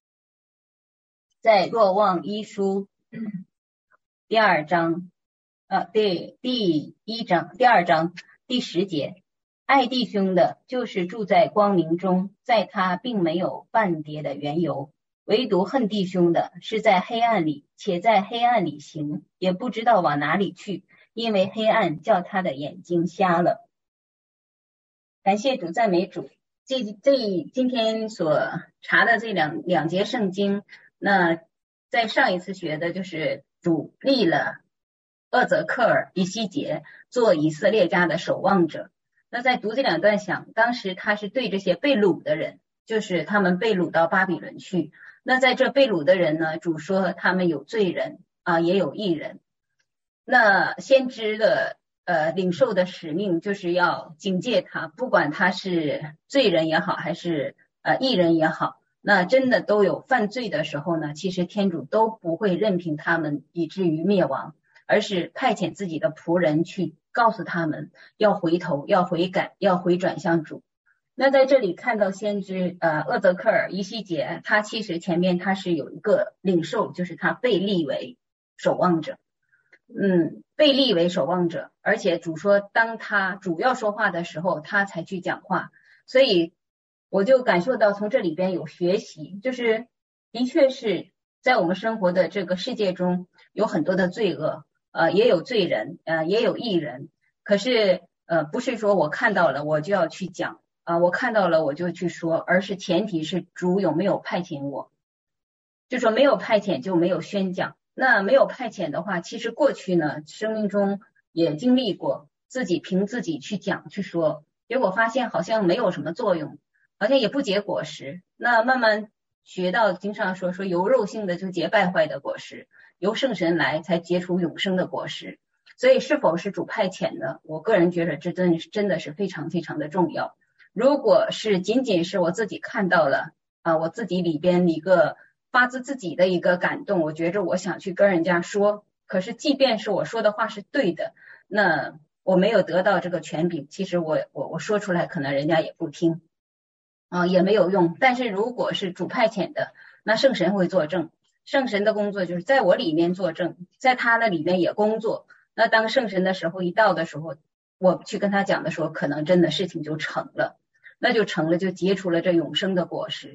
在若望一书第二章呃，第第一章第二章第十节，爱弟兄的就是住在光明中，在他并没有半跌的缘由，唯独恨弟兄的是在黑暗里，且在黑暗里行，也不知道往哪里去，因为黑暗叫他的眼睛瞎了。感谢主，赞美主。这这今天所查的这两两节圣经，那在上一次学的就是主立了厄泽克尔以西结做以色列家的守望者。那在读这两段想，当时他是对这些被掳的人，就是他们被掳到巴比伦去。那在这被掳的人呢，主说他们有罪人啊，也有义人。那先知的呃领受的使命就是要警戒他，不管他是罪人也好，还是呃义人也好，那真的都有犯罪的时候呢，其实天主都不会任凭他们以至于灭亡，而是派遣自己的仆人去告诉他们要回头，要悔改，要回转向主。那在这里看到先知呃厄泽克尔以西结，他其实前面他是有一个领受，就是他被立为守望者。嗯，被立为守望者，而且主说当他主要说话的时候，他才去讲话。所以我就感受到从这里边有学习，就是的确是在我们生活的这个世界中有很多的罪恶，呃，也有罪人，呃，也有义人。可是呃，不是说我看到了我就要去讲啊、呃，我看到了我就去说，而是前提是主有没有派遣我，就说没有派遣就没有宣讲。那没有派遣的话，其实过去呢，生命中也经历过自己凭自己去讲去说，结果发现好像没有什么作用，好像也不结果实。那慢慢学到经常说说由肉性的就结败坏的果实，由圣神来才结出永生的果实。所以是否是主派遣的，我个人觉得这真真的是非常非常的重要。如果是仅仅是我自己看到了啊，我自己里边一个发自自己的一个感动，我觉着我想去跟人家说，可是即便是我说的话是对的，那我没有得到这个权柄，其实我我我说出来可能人家也不听啊，也没有用。但是如果是主派遣的，那圣神会作证，圣神的工作就是在我里面作证，在他的里面也工作。那当圣神的时候一到的时候，我去跟他讲的时候，可能真的事情就成了，那就成了，就结出了这永生的果实。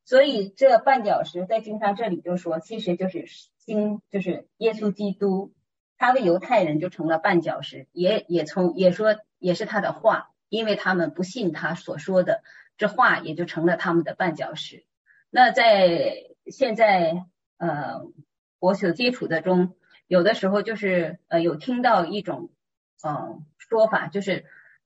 所以这绊脚石在经上这里就说，其实就是经就是耶稣基督，他为犹太人就成了绊脚石，也也从也说也是他的话，因为他们不信他所说的，这话也就成了他们的绊脚石。那在现在呃我所接触的中，有的时候就是呃有听到一种呃说法，就是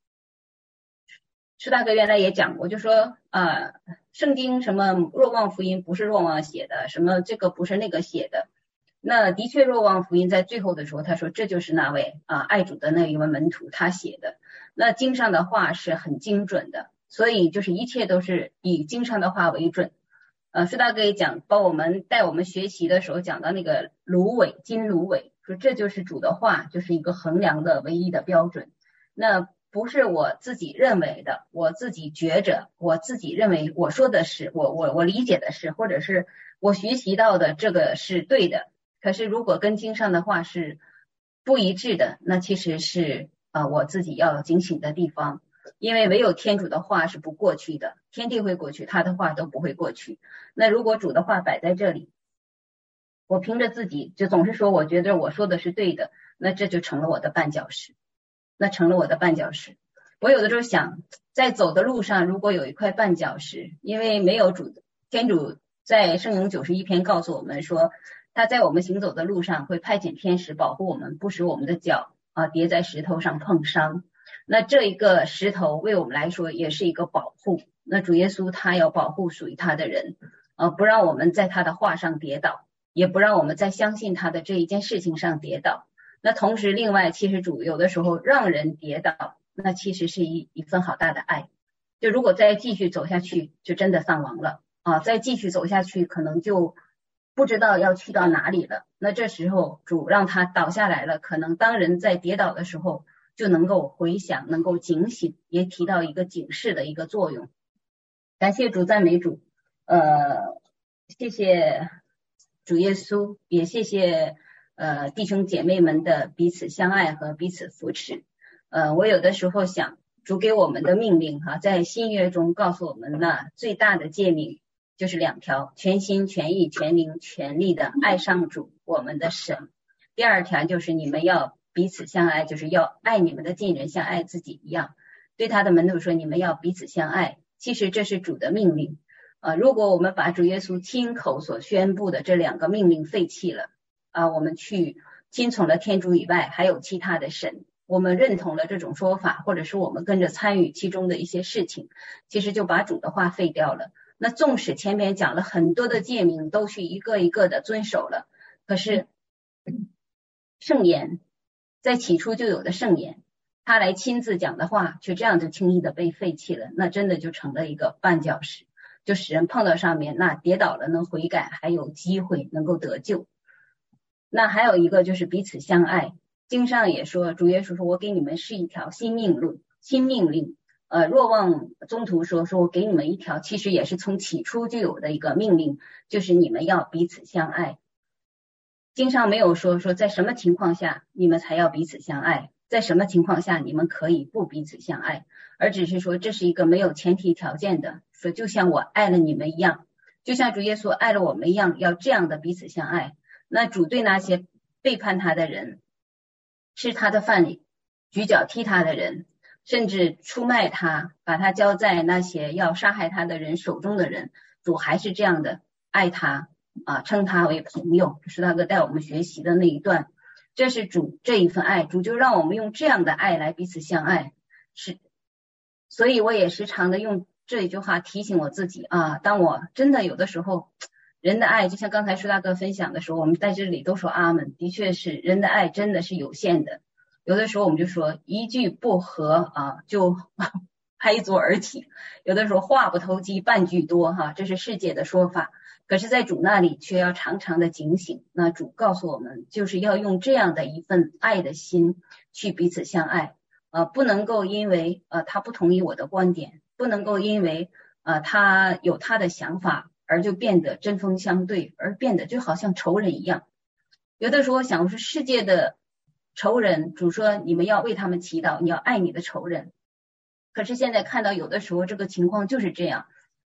施大哥原来也讲过，就说呃圣经什么若望福音不是若望写的，什么这个不是那个写的。那的确若望福音在最后的时候他说这就是那位啊、呃、爱主的那一位门徒他写的。那经上的话是很精准的，所以就是一切都是以经上的话为准。呃施大哥也讲，帮我们带我们学习的时候讲到那个芦苇金芦苇，说这就是主的话，就是一个衡量的唯一的标准。那不是我自己认为的，我自己觉着，我自己认为我说的是我我我理解的是，或者是我学习到的这个是对的。可是如果跟经上的话是不一致的，那其实是呃我自己要警醒的地方。因为唯有天主的话是不过去的，天地会过去，他的话都不会过去。那如果主的话摆在这里，我凭着自己就总是说我觉得我说的是对的，那这就成了我的绊脚石，那成了我的绊脚石。我有的时候想，在走的路上如果有一块绊脚石，因为没有主，天主在圣咏九十一篇告诉我们说，他在我们行走的路上会派遣天使保护我们，不使我们的脚啊跌在石头上碰伤。那这一个石头为我们来说也是一个保护，那主耶稣他要保护属于他的人，呃，不让我们在他的话上跌倒，也不让我们在相信他的这一件事情上跌倒。那同时另外其实主有的时候让人跌倒，那其实是一一份好大的爱，就如果再继续走下去就真的丧亡了啊，再继续走下去可能就不知道要去到哪里了。那这时候主让他倒下来了，可能当人在跌倒的时候就能够回想，能够警醒，也提到一个警示的一个作用。感谢主，赞美主，呃，谢谢主耶稣，也谢谢呃弟兄姐妹们的彼此相爱和彼此扶持。呃，我有的时候想，主给我们的命令哈、啊，在新约中告诉我们呢，最大的诫命就是两条：全心全意全灵全力的爱上主我们的神。第二条就是你们要彼此相爱，就是要爱你们的近人像爱自己一样。对他的门徒说，你们要彼此相爱，其实这是主的命令。呃，如果我们把主耶稣亲口所宣布的这两个命令废弃了啊、呃，我们去听从了天主以外还有其他的神，我们认同了这种说法，或者是我们跟着参与其中的一些事情，其实就把主的话废掉了。那纵使前面讲了很多的诫命都去一个一个的遵守了，可是圣言在起初就有的圣言，他来亲自讲的话却这样就轻易的被废弃了，那真的就成了一个绊脚石，就使人碰到上面，那跌倒了能悔改，还有机会能够得救。那还有一个就是彼此相爱，经上也说，主耶稣说，我给你们是一条新命令，新命令。呃，若望宗徒说，说我给你们一条，其实也是从起初就有的一个命令，就是你们要彼此相爱。经上没有说说在什么情况下你们才要彼此相爱，在什么情况下你们可以不彼此相爱，而只是说这是一个没有前提条件的，说就像我爱了你们一样，就像主耶稣爱了我们一样，要这样的彼此相爱。那主对那些背叛他的人，吃他的饭，举脚踢他的人，甚至出卖他，把他交在那些要杀害他的人手中的人，主还是这样的爱他啊，称他为朋友。这是大哥带我们学习的那一段，这是主这一份爱，主就让我们用这样的爱来彼此相爱。是，所以我也时常的用这一句话提醒我自己啊，当我真的有的时候人的爱，就像刚才舒大哥分享的时候，我们在这里都说阿们，的确是人的爱真的是有限的，有的时候我们就说一句不合啊就拍桌而起，有的时候话不投机半句多哈，这是世界的说法，可是在主那里却要常常的警醒。那主告诉我们，就是要用这样的一份爱的心去彼此相爱，呃，不能够因为呃他不同意我的观点，不能够因为呃他有他的想法而就变得针锋相对，而变得就好像仇人一样。有的时候想说世界的仇人，主说你们要为他们祈祷，你要爱你的仇人。可是现在看到有的时候这个情况就是这样，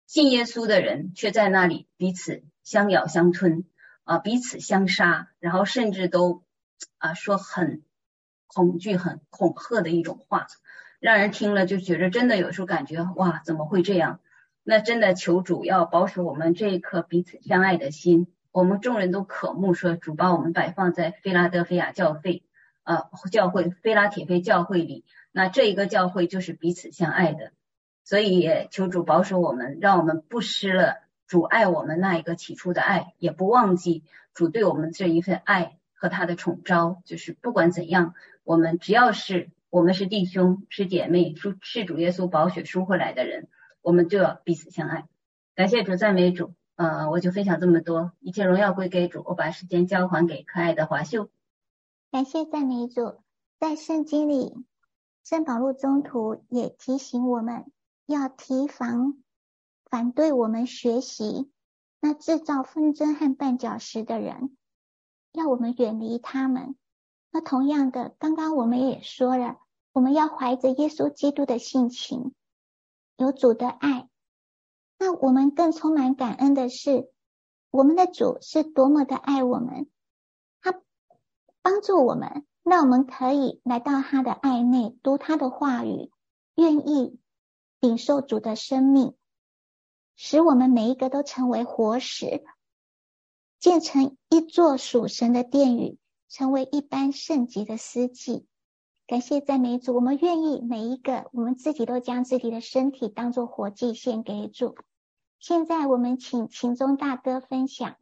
信耶稣的人却在那里彼此相咬相吞啊，彼此相杀，然后甚至都啊说很恐惧、很恐吓的一种话，让人听了就觉得真的有时候感觉哇，怎么会这样？那真的求主要保守我们这一颗彼此相爱的心。我们众人都渴慕说，主把我们摆放在菲拉德菲亚教会呃教会菲拉铁非教会里，那这一个教会就是彼此相爱的。所以也求主保守我们，让我们不失了主爱我们那一个起初的爱，也不忘记主对我们这一份爱和他的宠召，就是不管怎样，我们只要是我们是弟兄是姐妹，是主耶稣宝血赎回来的人，我们就要彼此相爱。感谢主，赞美主。呃，我就分享这么多，一切荣耀归给主。我把时间交还给可爱的华秀。 感谢赞美主。在圣经里，圣保禄宗徒也提醒我们要提防反对我们学习那制造纷争和绊脚石的人，要我们远离他们。那同样的，刚刚我们也说了，我们要怀着耶稣基督的性情，有主的爱。那我们更充满感恩的是，我们的主是多么的爱我们，他帮助我们，让我们可以来到他的爱内，读他的话语，愿意领受主的生命，使我们每一个都成为活石，建成一座属神的殿宇，成为一般圣洁的司祭。感谢赞美主，我们愿意每一个我们自己都将自己的身体当作活祭献给主。现在我们请秦宗大哥分享。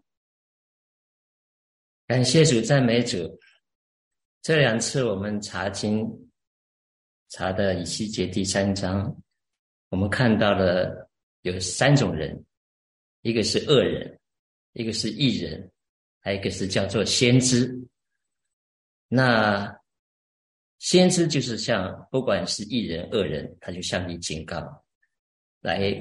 感谢主，赞美主。这两次我们查经查的以西结第三章，我们看到了有三种人，一个是恶人，一个是义人，还有一个是叫做先知。那先知就是像不管是义人恶人，他就向你警告，来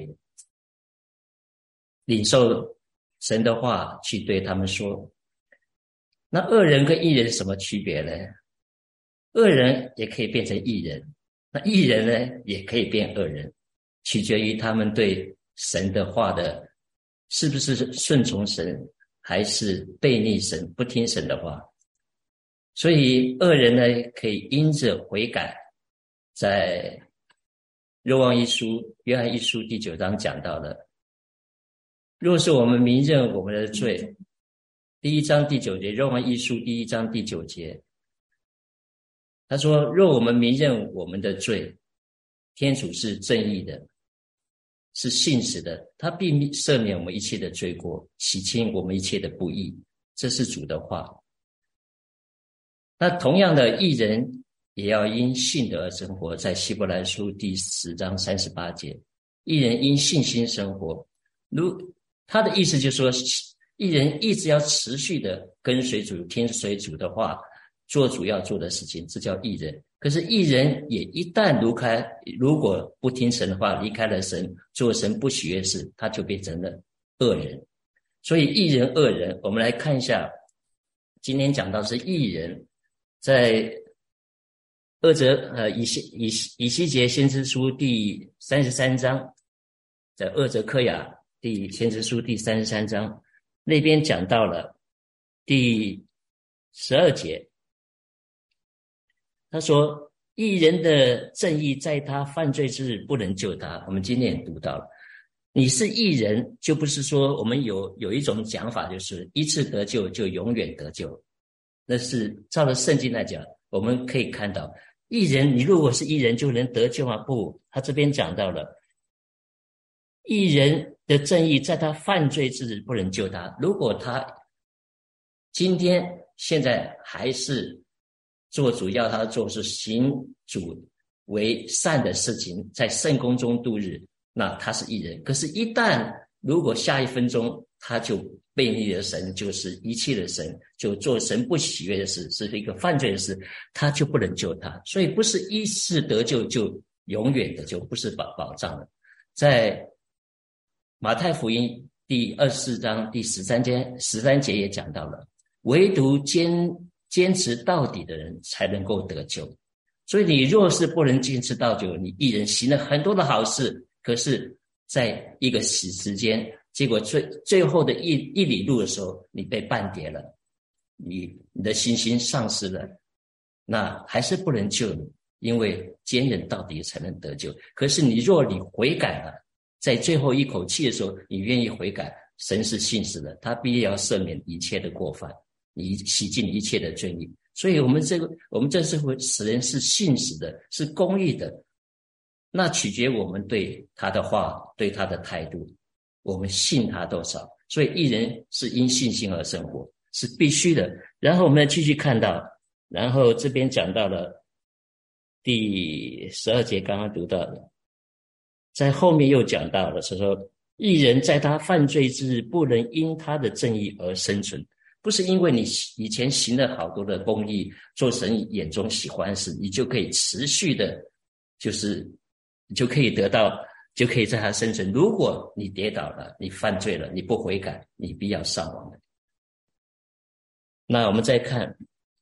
领受神的话去对他们说。那恶人跟义人什么区别呢？恶人也可以变成义人，那义人呢也可以变恶人，取决于他们对神的话的是不是顺从神，还是悖逆神，不听神的话。所以恶人呢可以因着悔改，在若望一书约翰一书第九章讲到了，若是我们明认我们的罪，第一章第九节，若望一书第一章第九节，他说若我们明认我们的罪，天主是正义的，是信实的，他必赦免我们一切的罪过，洗清我们一切的不义。这是主的话。那同样的，义人也要因信德而生活，在希伯来书第十章三十八节，义人因信心生活。如他的意思就是说，义人一直要持续的跟随主，听随主的话，做主要做的事情，这叫义人。可是义人也一旦离开，如果不听神的话，离开了神，做神不喜悦的事，他就变成了恶人。所以义人恶人，我们来看一下，今天讲到是义人，在二则呃以西以以西结先知书第三十三章，在二则科雅第先知书第三十三章那边讲到了第十二节，他说义人的正义在他犯罪之日不能救他。我们今天也读到了，你是义人，就不是说我们有有一种讲法，就是一次得救就永远得救。那是照着圣经来讲，我们可以看到义人，你如果是义人就能得救吗？不，他这边讲到了义人的正义在他犯罪之日不能救他。如果他今天现在还是做主要他做是行主为善的事情，在圣宫中度日，那他是义人。可是一旦如果下一分钟他就悖逆了神，就是遗弃了神，就做神不喜悦的事，是一个犯罪的事，他就不能救他。所以不是一次得救就永远得救，不是保保障的。在马太福音第二十四章第十三节十三节也讲到了，唯独坚坚持到底的人才能够得救。所以你若是不能坚持到底，你义人行了很多的好事，可是在一个时时间，结果最最后的一一里路的时候，你被绊跌了，你你的信心丧失了，那还是不能救你，因为坚忍到底才能得救。可是你若你悔改了，在最后一口气的时候，你愿意悔改，神是信实的，他必要赦免一切的过犯，你洗净一切的罪孽。所以我们这个我们这社会使人是信实的，是公义的，那取决我们对他的话，对他的态度，我们信他多少。所以义人是因信心而生活，是必须的。然后我们继续看到，然后这边讲到了第十二节，刚刚读到的，在后面又讲到了，是说义人在他犯罪之日不能因他的正义而生存，不是因为你以前行了好多的公义，做神眼中喜欢事，你就可以持续的，就是你就可以得到，就可以在他生存。如果你跌倒了，你犯罪了，你不悔改，你必要丧亡的。那我们再看，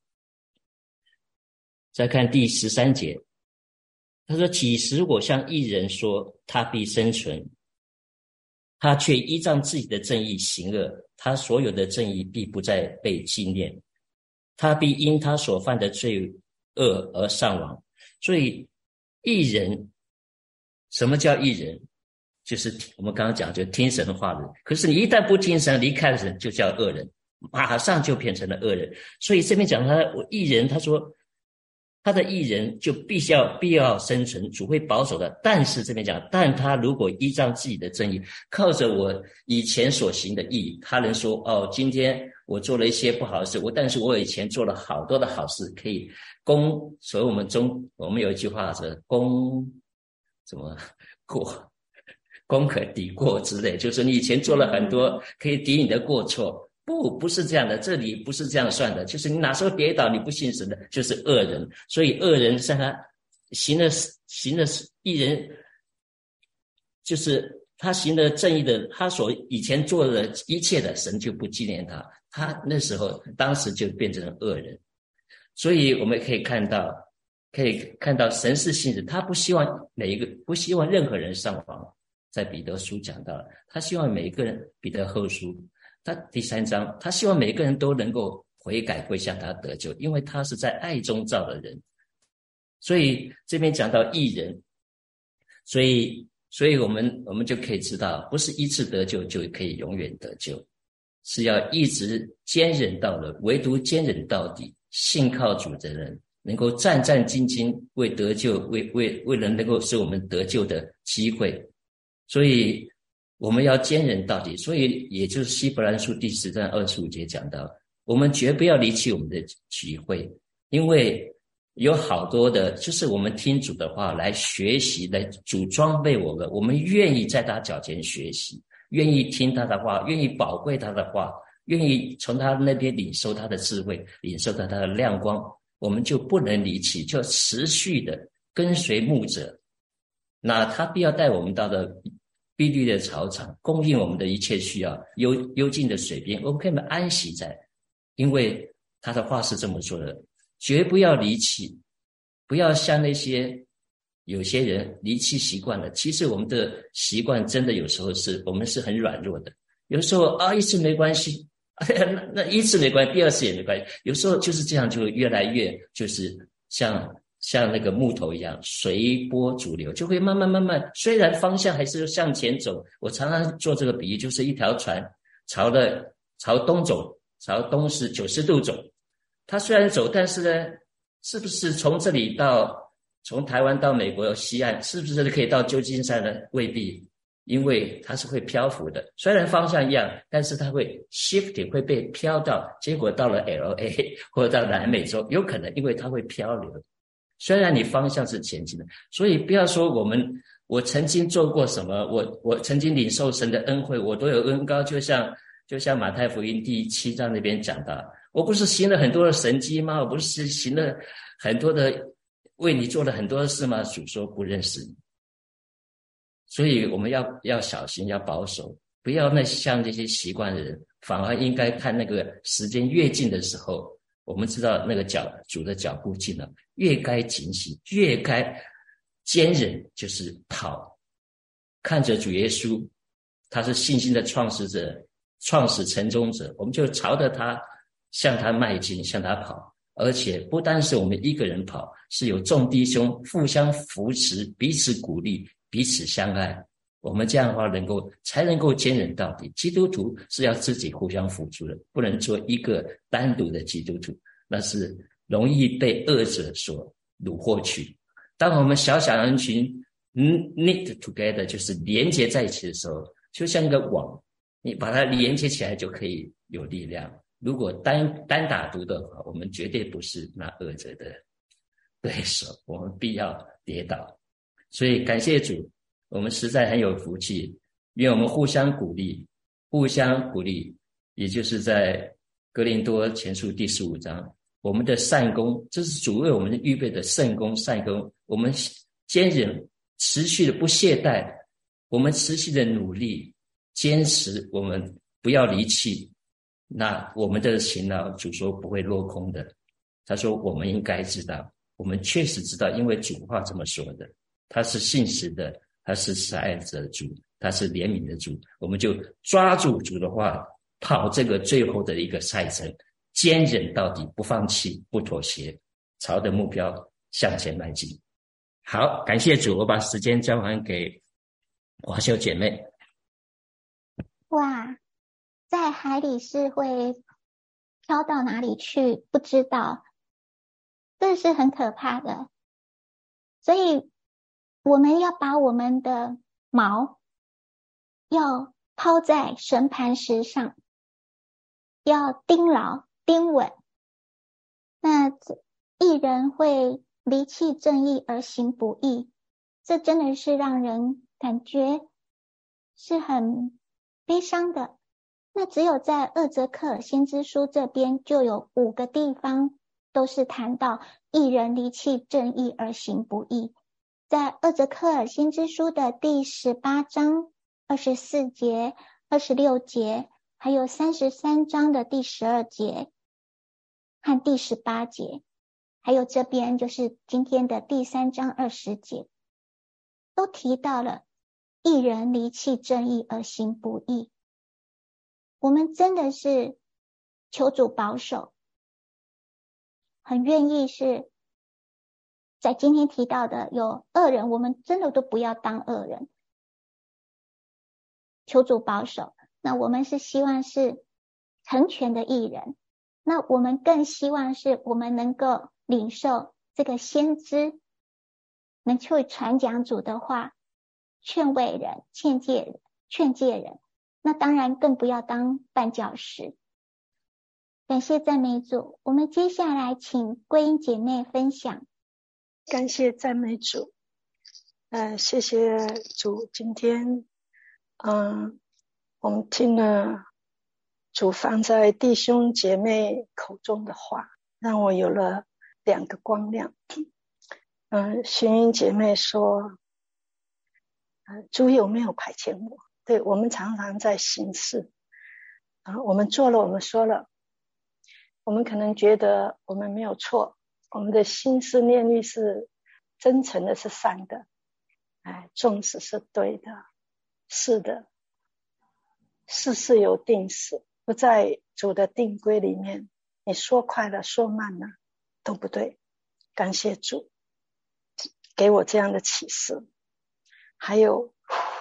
再看第十三节，他说：几时我向义人说他必生存，他却依仗自己的正义行恶，他所有的正义必不再被纪念，他必因他所犯的罪恶而丧亡。所以义人，什么叫义人？就是我们刚刚讲，就听神话的人。可是你一旦不听神，离开了神，就叫恶人，马上就变成了恶人。所以这边讲他义人，他说他的义人就必须要必要生存，主会保守的。但是这边讲，但他如果依仗自己的正义，靠着我以前所行的义，他能说哦，今天我做了一些不好的事，我但是我以前做了好多的好事，可以功。所以我们中我们有一句话是功怎么过，功可抵过之类，就是你以前做了很多，可以抵你的过错。不，不是这样的，这里不是这样算的，就是你哪时候跌倒，你不信神的，就是恶人。所以恶人像他行了行了义人，就是他行了正义的，他所以前做的一切的，神就不纪念他，他那时候当时就变成了恶人。所以我们可以看到，可以看到神是信实，他不希望每一个，不希望任何人丧亡。在彼得书讲到了，他希望每一个人，彼得后书他第三章，他希望每一个人都能够悔改归向他得救，因为他是在爱中造的人。所以这边讲到义人，所以所以我们我们就可以知道，不是一次得救就可以永远得救，是要一直坚忍到了，唯独坚忍到底，信靠主的人能够战战兢兢为得救，为为为了能够使我们得救的机会。所以我们要坚忍到底，所以也就是希伯来书第十章二十五节讲到，我们绝不要离弃我们的聚会，因为有好多的，就是我们听主的话来学习，来主装备我们，我们愿意在他脚前学习，愿意听他的话，愿意宝贵他的话，愿意从他那边领受他的智慧，领受到他的亮光，我们就不能离弃，就持续的跟随牧者。那他必要带我们到的碧绿的草场，供应我们的一切需要，幽幽静的水边，我们可以安息在，因为他的话是这么说的，绝不要离弃，不要像那些有些人离弃习惯了。其实我们的习惯真的有时候是我们是很软弱的，有时候啊一次没关系，那那一次没关系，第二次也没关系，有时候就是这样，就越来越就是像像那个木头一样随波逐流，就会慢慢慢慢，虽然方向还是向前走。我常常做这个比喻，就是一条船朝的朝东走，朝东是九十度走，它虽然走，但是呢，是不是从这里到从台湾到美国西岸，是不是可以到旧金山呢？未必，因为它是会漂浮的，虽然方向一样，但是它会 shifting， 会被飘到，结果到了 L A 或者到南美洲，有可能因为它会漂流。虽然你方向是前进的，所以不要说我们我曾经做过什么，我我曾经领受神的恩惠，我都有恩膏，就像就像马太福音第七章那边讲的，我不是行了很多的神迹吗？我不是行了很多的为你做了很多的事吗？主说不认识你。所以我们要要小心，要保守，不要那像这些习惯的人，反而应该看那个时间越近的时候，我们知道那个脚主的脚步近了，越该警醒，越该坚忍，就是跑看着主耶稣，他是信心的创始者、创始成终者，我们就朝着他，向他迈进，向他跑。而且不单是我们一个人跑，是有众弟兄互相扶持，彼此鼓励，彼此相爱。我们这样的话能够才能够坚忍到底。基督徒是要自己互相辅助的，不能做一个单独的基督徒，那是容易被恶者所掳获去。当我们小小人群 knit together 就是连接在一起的时候，就像一个网，你把它连接起来就可以有力量。如果单单打独斗的话，我们绝对不是那恶者的对手，我们必要跌倒。所以感谢主，我们实在很有福气，愿我们互相鼓励，互相鼓励，也就是在哥林多前书第十五章，我们的善功，这是主为我们预备的圣功善功，我们坚忍持续的不懈怠，我们持续的努力坚持，我们不要离弃，那我们的勤劳主说不会落空的。他说我们应该知道，我们确实知道，因为主话这么说的，他是信实的，他是慈爱的主，他是怜悯的主，我们就抓住主的话，跑这个最后的一个赛程，坚忍到底，不放弃，不妥协，朝着目标向前迈进。好，感谢主，我把时间交还给华秀姐妹。 哇，在海里是会飘到哪里去不知道，这是很可怕的。所以我们要把我们的锚要抛在神磐石上，要钉牢钉稳。那义人会离弃正义而行不义，这真的是让人感觉是很悲伤的。那只有在厄泽克尔先知书这边就有五个地方都是谈到义人离弃正义而行不义。在厄泽克尔先知书的第十八章二十四节、二十六节，还有三十三章的第十二节和第十八节，还有这边就是今天的第三章二十节，都提到了义人离弃正义而行不义。我们真的是求主保守，很愿意是在今天提到的有恶人，我们真的都不要当恶人，求主保守。那我们是希望是成全的义人，那我们更希望是我们能够领受这个先知，能去传讲主的话，劝慰人、劝诫人、劝诫人。那当然更不要当绊脚石。感谢赞美主，我们接下来请桂英姐妹分享。 感谢赞美主，呃，谢谢主，今天，嗯、呃，我们听了主放在弟兄姐妹口中的话，让我有了两个光亮。嗯、呃，寻英姐妹说，呃，主有没有派遣我？对，我们常常在行事啊，我们做了，我们说了，我们可能觉得我们没有错，我们的心思念虑是真诚的，是善的，哎，重视是对的，是的，事事有定时，不在主的定规里面，你说快了说慢了都不对。感谢主给我这样的启示。还有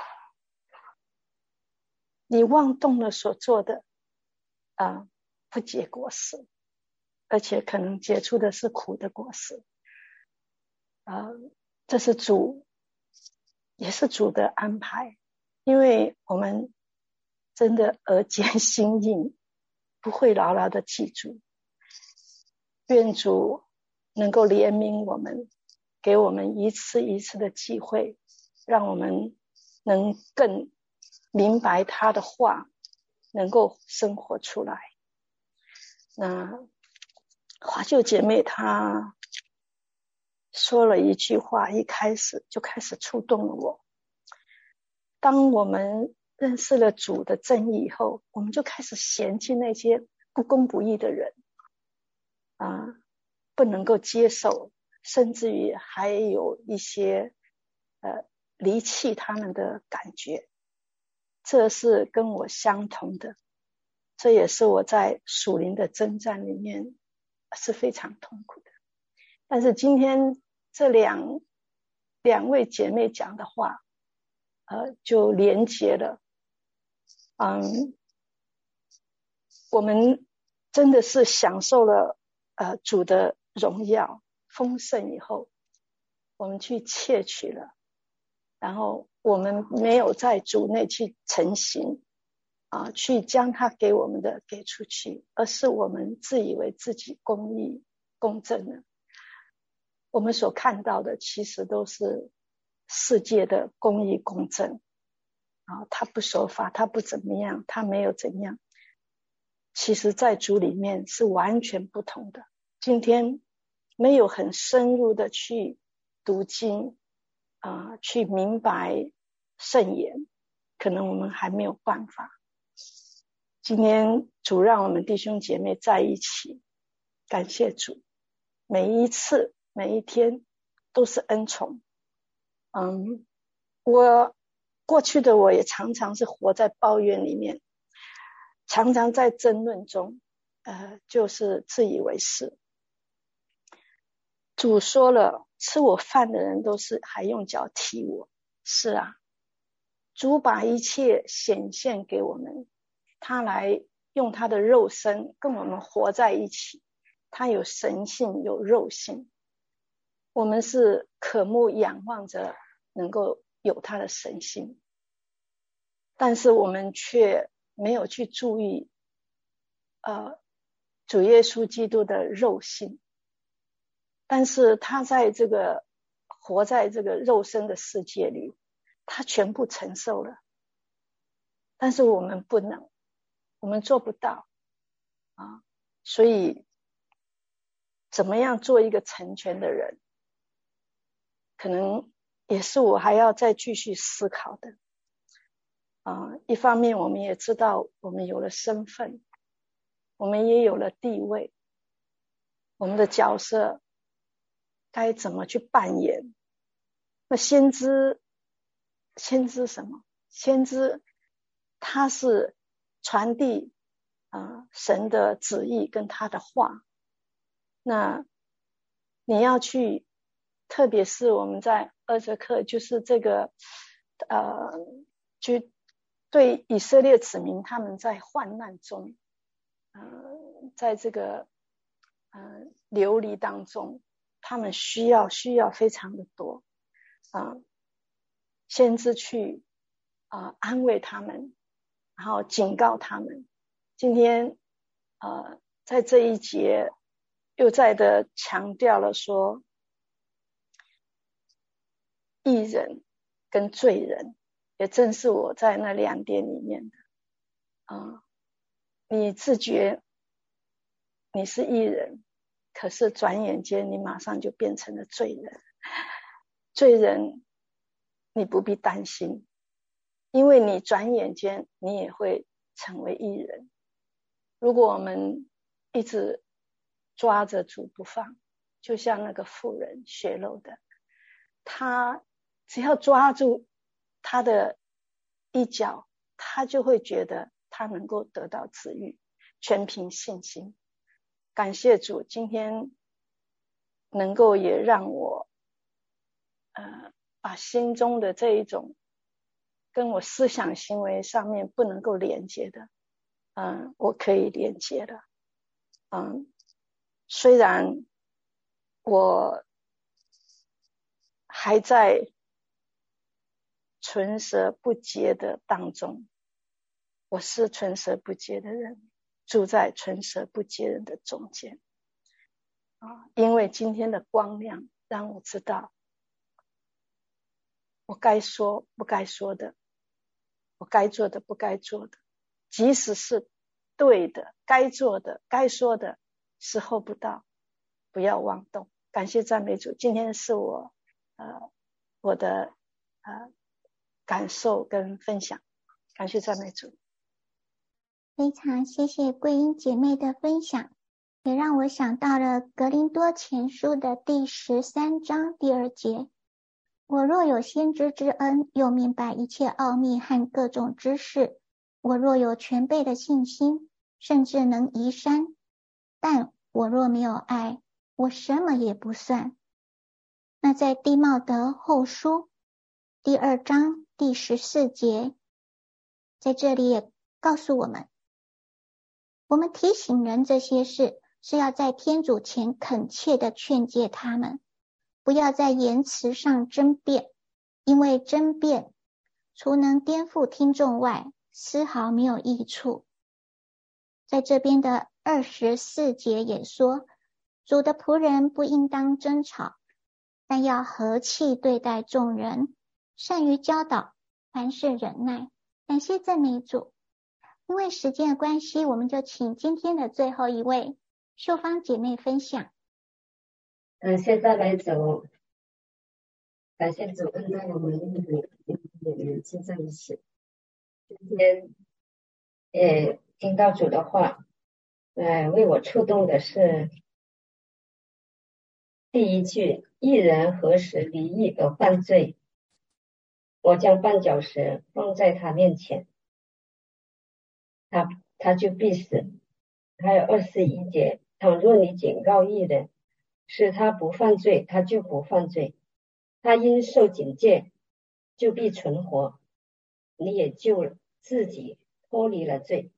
你妄动了所做的啊、呃，不结果实，而且可能结出的是苦的果实啊、呃，这是主也是主的安排，因为我们真的耳尖心硬，不会牢牢的记住。愿主能够怜悯我们，给我们一次一次的机会，让我们能更明白他的话，能够生活出来。那华秀姐妹她说了一句话，一开始就开始触动了我。当我们认识了主的正义以后，我们就开始嫌弃那些不公不义的人啊，不能够接受，甚至于还有一些呃离弃他们的感觉，这是跟我相同的，这也是我在属灵的征战里面是非常痛苦的。但是今天这两两位姐妹讲的话，呃，就连结了，嗯，我们真的是享受了呃主的荣耀丰盛以后，我们去窃取了，然后我们没有在主内去成行啊，去将他给我们的给出去，而是我们自以为自己公义公正了。我们所看到的其实都是世界的公义公正啊，他不守法，他不怎么样，他没有怎样，其实在主里面是完全不同的。今天没有很深入的去读经啊、呃，去明白圣言，可能我们还没有办法。今天主让我们弟兄姐妹在一起，感谢主，每一次每一天都是恩宠。嗯，我过去的我也常常是活在抱怨里面，常常在争论中呃，就是自以为是。主说了，吃我饭的人都是还用脚踢我。是啊，主把一切显现给我们，他来用他的肉身跟我们活在一起，他有神性有肉性，我们是渴慕仰望着能够有他的神性，但是我们却没有去注意呃，主耶稣基督的肉性，但是他在这个活在这个肉身的世界里，他全部承受了，但是我们不能，我们做不到啊！所以怎么样做一个成全的人，可能也是我还要再继续思考的啊。一方面我们也知道我们有了身份，我们也有了地位，我们的角色该怎么去扮演。那先知先知什么？先知他是传递呃神的旨意跟他的话。那你要去，特别是我们在二节课，就是这个呃就对以色列子民，他们在患难中呃在这个呃流离当中，他们需要需要非常的多啊、呃，先知去啊、呃、安慰他们，然后警告他们。今天呃在这一节又再的强调了说，义人跟罪人，也正是我在那两点里面的啊、呃，你自觉你是义人，可是转眼间你马上就变成了罪人。罪人你不必担心，因为你转眼间你也会成为义人。如果我们一直抓着主不放，就像那个妇人血漏的，他只要抓住他的一角，他就会觉得他能够得到治愈，全凭信心。感谢主，今天能够也让我呃把心中的这一种跟我思想行为上面不能够连接的嗯，我可以连接了。嗯，虽然我还在唇舌不洁的当中，我是唇舌不洁的人，住在唇舌不洁人的中间啊，因为今天的光亮让我知道我该说不该说的，我该做的不该做的，即使是对的该做的该说的，时候不到不要妄动。感谢赞美主，今天是我呃我的呃感受跟分享，感谢赞美主。 非常谢谢桂英姐妹的分享，也让我想到了格林多前书的第十三章第二节， 我若有先知之恩，又明白一切奥秘和各种知识，我若有全备的信心，甚至能移山，但我若没有爱，我什么也不算。那在弟茂德后书第二章第十四节，在这里也告诉我们，我们提醒人这些事，是要在天主前恳切地劝诫他们，不要在言辞上争辩，因为争辩除能颠覆听众外，丝毫没有益处。在这边的二十四节也说，主的仆人不应当争吵，但要和气对待众人，善于教导，凡事忍耐。感谢赞美主。因为时间的关系，我们就请今天的最后一位秀芳姐妹分享。 感谢赞美主，感谢主恩待我们一起连接在一起。今天也听到主的话，呃，为我触动的是第一句：一人何时离义而犯罪？我将绊脚石放在他面前，他他就必死。还有二十一节：倘若你警告义人，使他不犯罪，他就不犯罪；他因受警戒，就必存活。你也就自己脱离了罪。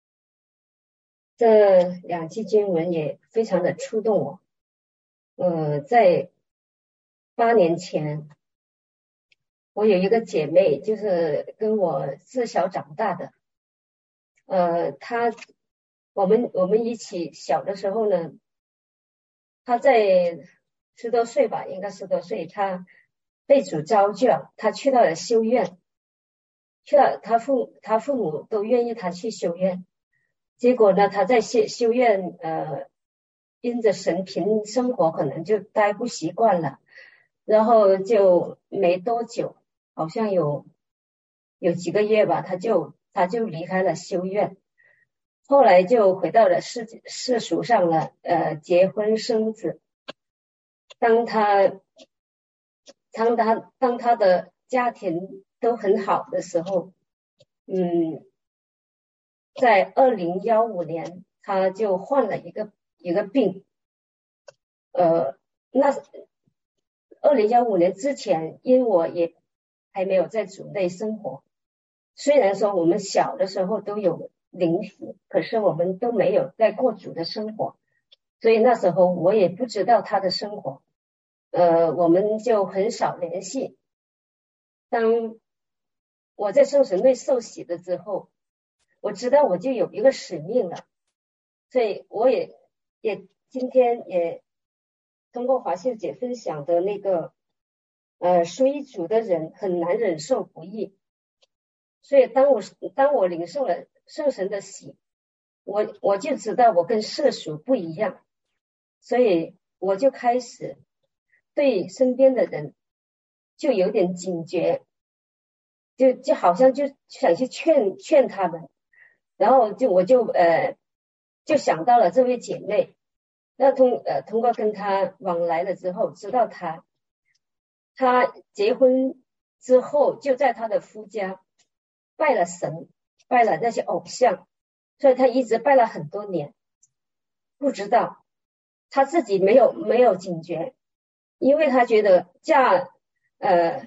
这两句经文也非常的触动我。呃，在八年前，我有一个姐妹，就是跟我自小长大的。呃，她我们我们一起小的时候呢，她在十多岁吧，应该十多岁，她被主召叫，她去到了修院，去了她父她父母都愿意她去修院。结果呢，她在修修院呃，因着神平生活可能就待不习惯了，然后就没多久，好像有有几个月吧，她就她就离开了修院。后来就回到了世世俗上了，呃，结婚生子。当他当他当他的家庭都很好的时候，嗯，在二零一五年，他就患了一个一个病。呃，那二零一五年之前，因为我也还没有在主内生活，虽然说我们小的时候都有灵洗，可是我们都没有在过主的生活，所以那时候我也不知道他的生活，呃，我们就很少联系。当我在圣神内受洗了之后，我知道我就有一个使命了，所以我也也今天也通过华秀姐分享的那个呃，属主的人很难忍受不义，所以当我当我领受了圣神的洗，我我就知道我跟世俗不一样，所以我就开始对身边的人就有点警觉，就就好像就想去劝劝他们，然后就我就呃就想到了这位姐妹，那通呃通过跟她往来了之后，知道她她结婚之后就在她的夫家拜了神，拜了那些偶像，所以她一直拜了很多年，不知道她自己没有没有警觉，因为她觉得嫁呃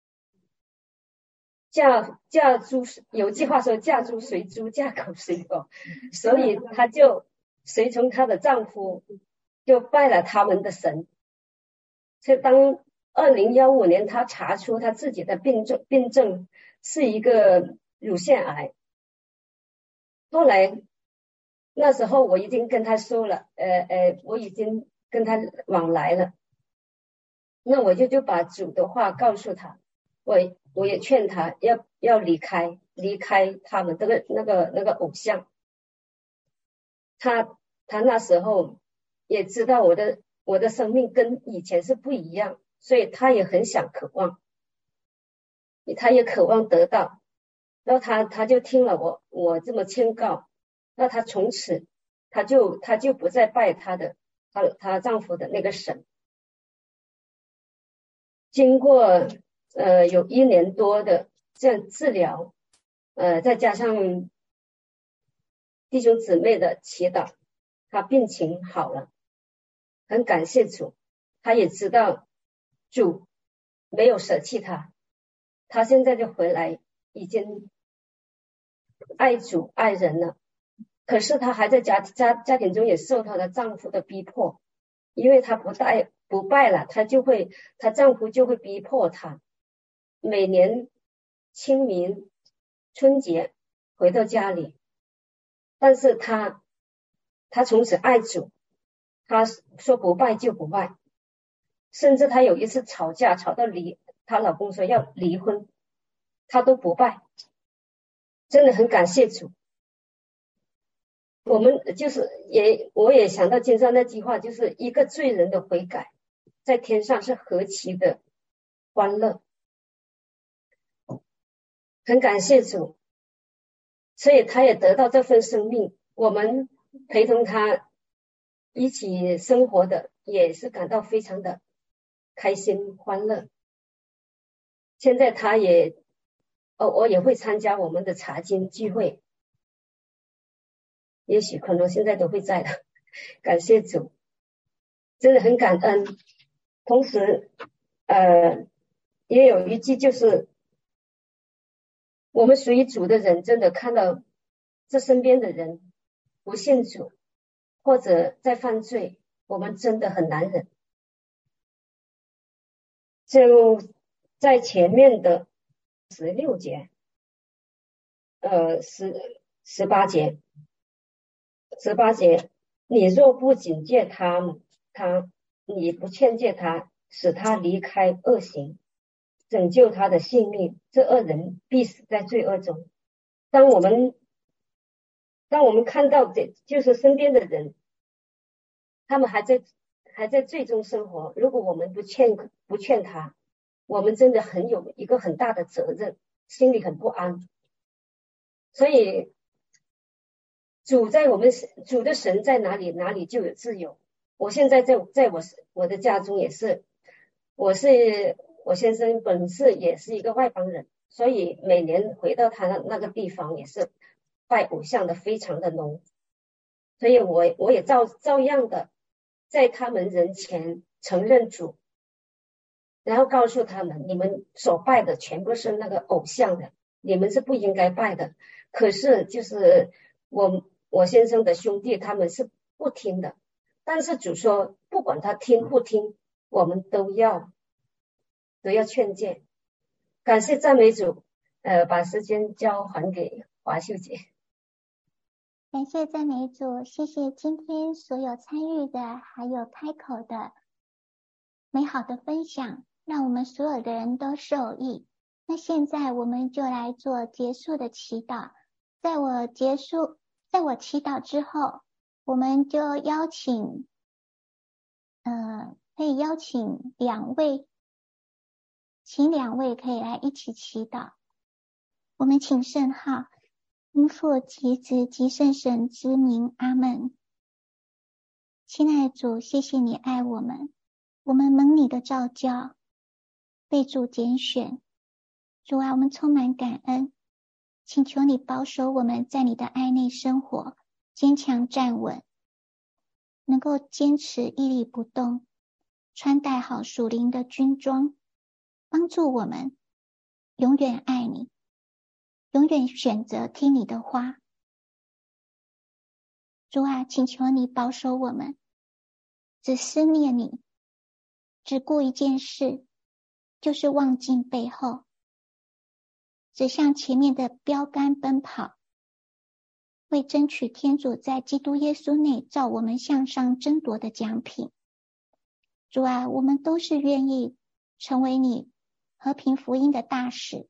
嫁嫁猪，有句话说嫁猪随猪，嫁狗随狗，所以她就随从她的丈夫就拜了他们的神。所以当二零一五年她查出她自己的病症病症是一个乳腺癌，后来那时候我已经跟她说了，呃呃，我已经跟她往来了，那我就就把主的话告诉她，我我也劝她要要离开离开他们这个那个那个偶像。她她那时候也知道我的我的生命跟以前是不一样，所以她也很想渴望，她也渴望得到。然后她她就听了我我这么劝告，那她从此她就她就不再拜她的她她丈夫的那个神。 经过呃有一年多的这样治疗，呃再加上弟兄姊妹的祈祷，他病情好了，很感谢主。他也知道主没有舍弃他，他现在就回来，已经爱主爱人了。可是他还在家家家庭中也受她的丈夫的逼迫，因为她不拜不拜了，她就会她丈夫就会逼迫她。每年清明春节回到家里，但是她她从此爱主，她说不拜就不拜，甚至她有一次吵架吵到离，她老公说要离婚，她都不拜，真的很感谢主。我们就是也我也想到经上那句话，就是一个罪人的悔改在天上是何其的欢乐，很感谢主。所以他也得到这份生命，我们陪同他一起生活的也是感到非常的开心欢乐。现在他也偶尔也会参加我们的查经聚会，也许可能现在都会在的，感谢主，真的很感恩。同时呃也有一句，就是我们属于主的人真的看到这身边的人不信主或者在犯罪，我们真的很难忍。就在前面的十六节呃十十八节十八节，你若不警戒他们，他你不劝诫他，使他离开恶行，拯救他的性命，这恶人必死在罪恶中。当我们当我们看到这就是身边的人，他们还在还在罪中生活，如果我们不劝不劝他，我们真的很有一个很大的责任，心里很不安。所以主在我们主的神在哪里，哪里就有自由。我现在在在我我的家中也是，我是我先生本是也是一个外邦人，所以每年回到他那个地方也是拜偶像的非常的浓，所以我我也照照样的在他们人前承认主，然后告诉他们，你们所拜的全部是那个偶像的，你们是不应该拜的。可是就是我我先生的兄弟他们是不听的，但是主说不管他听不听，我们都要都要劝诫。感谢赞美主，呃，把时间交还给华秀姐。 感谢赞美主，谢谢今天所有参与的还有开口的美好的分享，让我们所有的人都受益。那现在我们就来做结束的祈祷。在我结束在我祈祷之后，我们就邀请呃，可以邀请两位请两位可以来一起祈祷。我们请圣号，因父及子及圣神之名，阿们。亲爱的主，谢谢你爱我们，我们蒙你的召叫，被主拣选。主啊，我们充满感恩，请求你保守我们在你的爱内生活，坚强站稳，能够坚持屹立不动，穿戴好属灵的军装，帮助我们永远爱你，永远选择听你的话。主啊，请求你保守我们，只思念你，只顾一件事，就是忘尽背后，只向前面的标杆奔跑，为争取天主在基督耶稣内照我们向上争夺的奖品。主啊，我们都是愿意成为你和平福音的大使，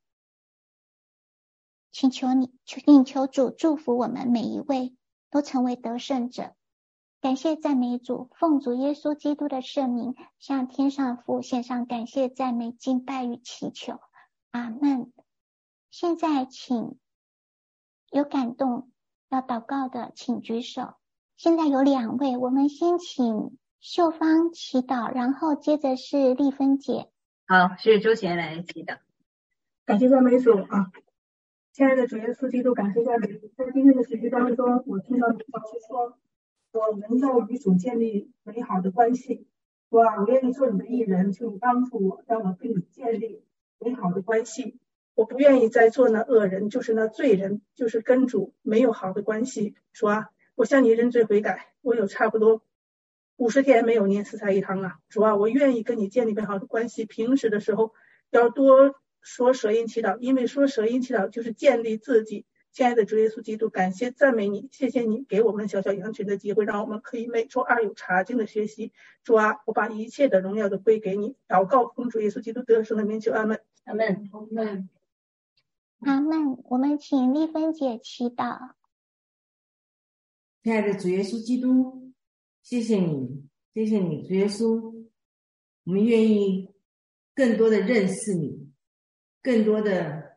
请求你请求主祝福我们每一位都成为得胜者。感谢赞美主，奉主耶稣基督的圣名，向天上父献上感谢赞美敬拜与祈求，阿们。现在请有感动要祷告的请举手。现在有两位，我们先请秀芳祈祷，然后接着是丽芬姐。 好，是周贤来祈祷。 感谢赞美主啊！亲爱的主耶稣基督，感谢赞美主。在今天的学习当中，我听到主老师说，我们要与主建立美好的关系。主啊，我愿意做你的艺人，求你帮助我，让我跟你建立美好的关系。我不愿意再做那恶人，就是那罪人，就是跟主没有好的关系。主啊，我向你认罪悔改，我有差不多五十天没有念四菜一汤了。主啊，我愿意跟你建立美好的关系。平时的时候要多说舌音祈祷，因为说舌音祈祷就是建立自己。亲爱的主耶稣基督，感谢赞美你，谢谢你给我们小小羊群的机会，让我们可以每周二有查经的学习。主啊，我把一切的荣耀都归给你，祷告奉主耶稣基督得胜的名求，阿们。 阿们，阿们， 阿们。我们请丽芬姐祈祷。 亲爱的主耶稣基督，谢谢你，谢谢你，主耶稣，我们愿意更多的认识你，更多的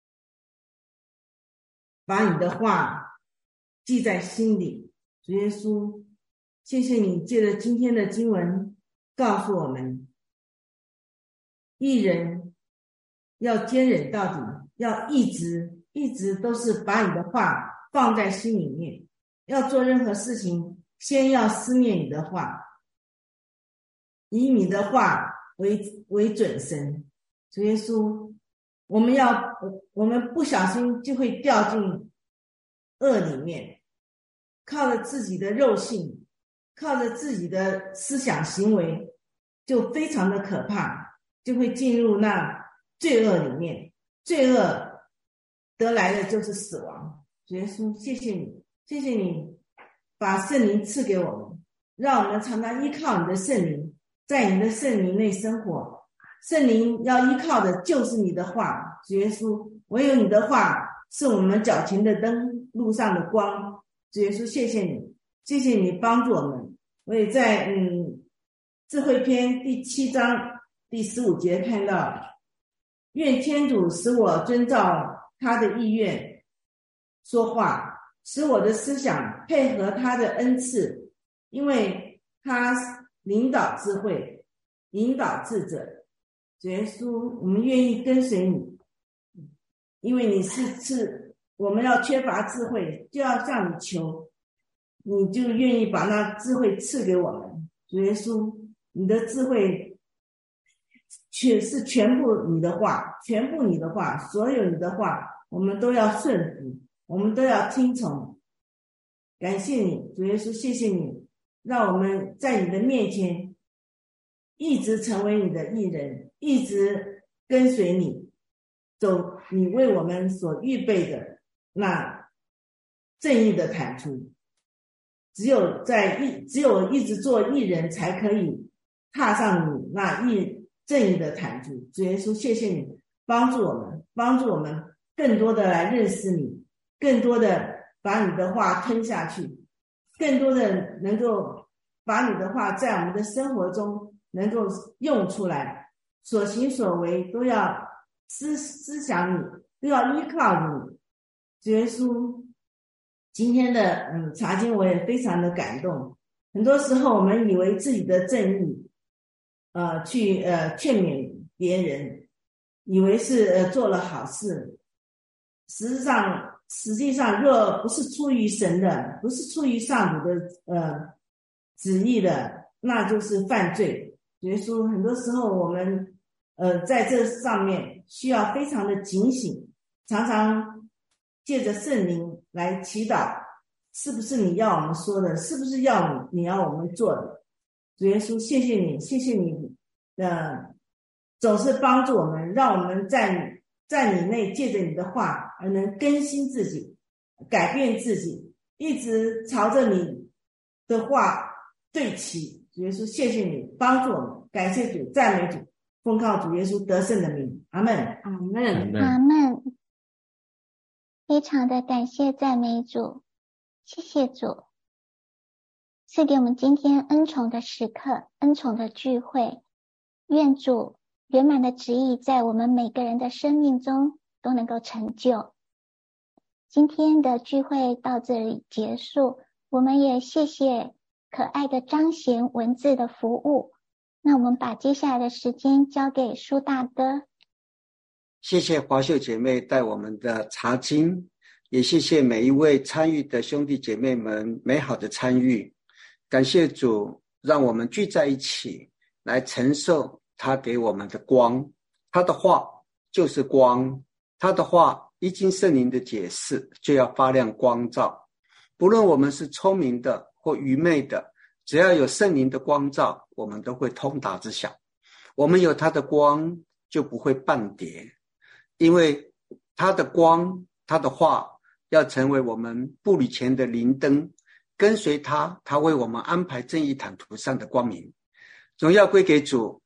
把你的话记在心里。主耶稣，谢谢你借着今天的经文告诉我们，义人要坚忍到底，要一直一直都是把你的话放在心里面，要做任何事情先要思念你的话，以你的话为为准绳。主耶稣，我们要我们不小心就会掉进恶里面，靠着自己的肉性，靠着自己的思想行为，就非常的可怕，就会进入那罪恶里面，罪恶得来的就是死亡。主耶稣，谢谢你，谢谢你把圣灵赐给我们，让我们常常依靠你的圣灵，在你的圣灵内生活。圣灵要依靠的就是你的话。主耶稣，唯有你的话是我们脚前的灯，路上的光。主耶稣，谢谢你，谢谢你帮助我们。我也在嗯智慧篇第七章第十五节看到，愿天主使我遵照他的意愿说话，使我的思想配合他的恩赐，因为他领导智慧，引导智者。主耶稣，我们愿意跟随你，因为你是赐我们要缺乏智慧，就要向你求，你就愿意把那智慧赐给我们。主耶稣，你的智慧却是全部你的话，全部你的话，所有你的话我们都要顺服，我们都要听从。感谢你，主耶稣，谢谢你让我们在你的面前一直成为你的义人，一直跟随你，走你为我们所预备的那正义的坦途。只有在一只有一直做义人，才可以踏上你那义正义的坦途。主耶稣，谢谢你帮助我们，帮助我们更多的来认识你，更多的把你的话吞下去，更多的能够把你的话在我们的生活中能够用出来，所行所为都要思思想你，都要依靠你。主耶稣，今天的嗯查经我也非常的感动。很多时候我们以为自己的正义呃去呃劝勉别人，以为是呃做了好事，实际上实际上若不是出于神的，不是出于上主的呃旨意的，那就是犯罪。主耶稣，很多时候我们呃在这上面需要非常的警醒，常常借着圣灵来祈祷，是不是你要我们说的，是不是要你你要我们做的。主耶稣，谢谢你，谢谢你呃总是帮助我们，让我们在在你内借着你的话而能更新自己，改变自己，一直朝着你的话对齐。主耶稣，谢谢你帮助我们，感谢主，赞美主，奉靠主耶稣得胜的名，阿们， 阿们， 阿们。非常的感谢赞美主，谢谢主赐给我们今天恩宠的时刻，恩宠的聚会。愿主圆满的旨意在我们每个人的生命中都能够成就。今天的聚会到这里结束，我们也谢谢可爱的张贤文字的服务， 那我们把接下来的时间交给舒大哥。 谢谢华秀姐妹带我们的查经，也谢谢每一位参与的兄弟姐妹们美好的参与。感谢主，让我们聚在一起来承受他给我们的光。他的话就是光，他的话一经圣灵的解释，就要发亮光照。不论我们是聪明的或愚昧的，只要有圣灵的光照，我们都会通达之晓。我们有他的光，就不会半跌，因为他的光，他的话要成为我们步履前的灵灯，跟随他，他为我们安排正义坦途上的光明。荣耀归给主，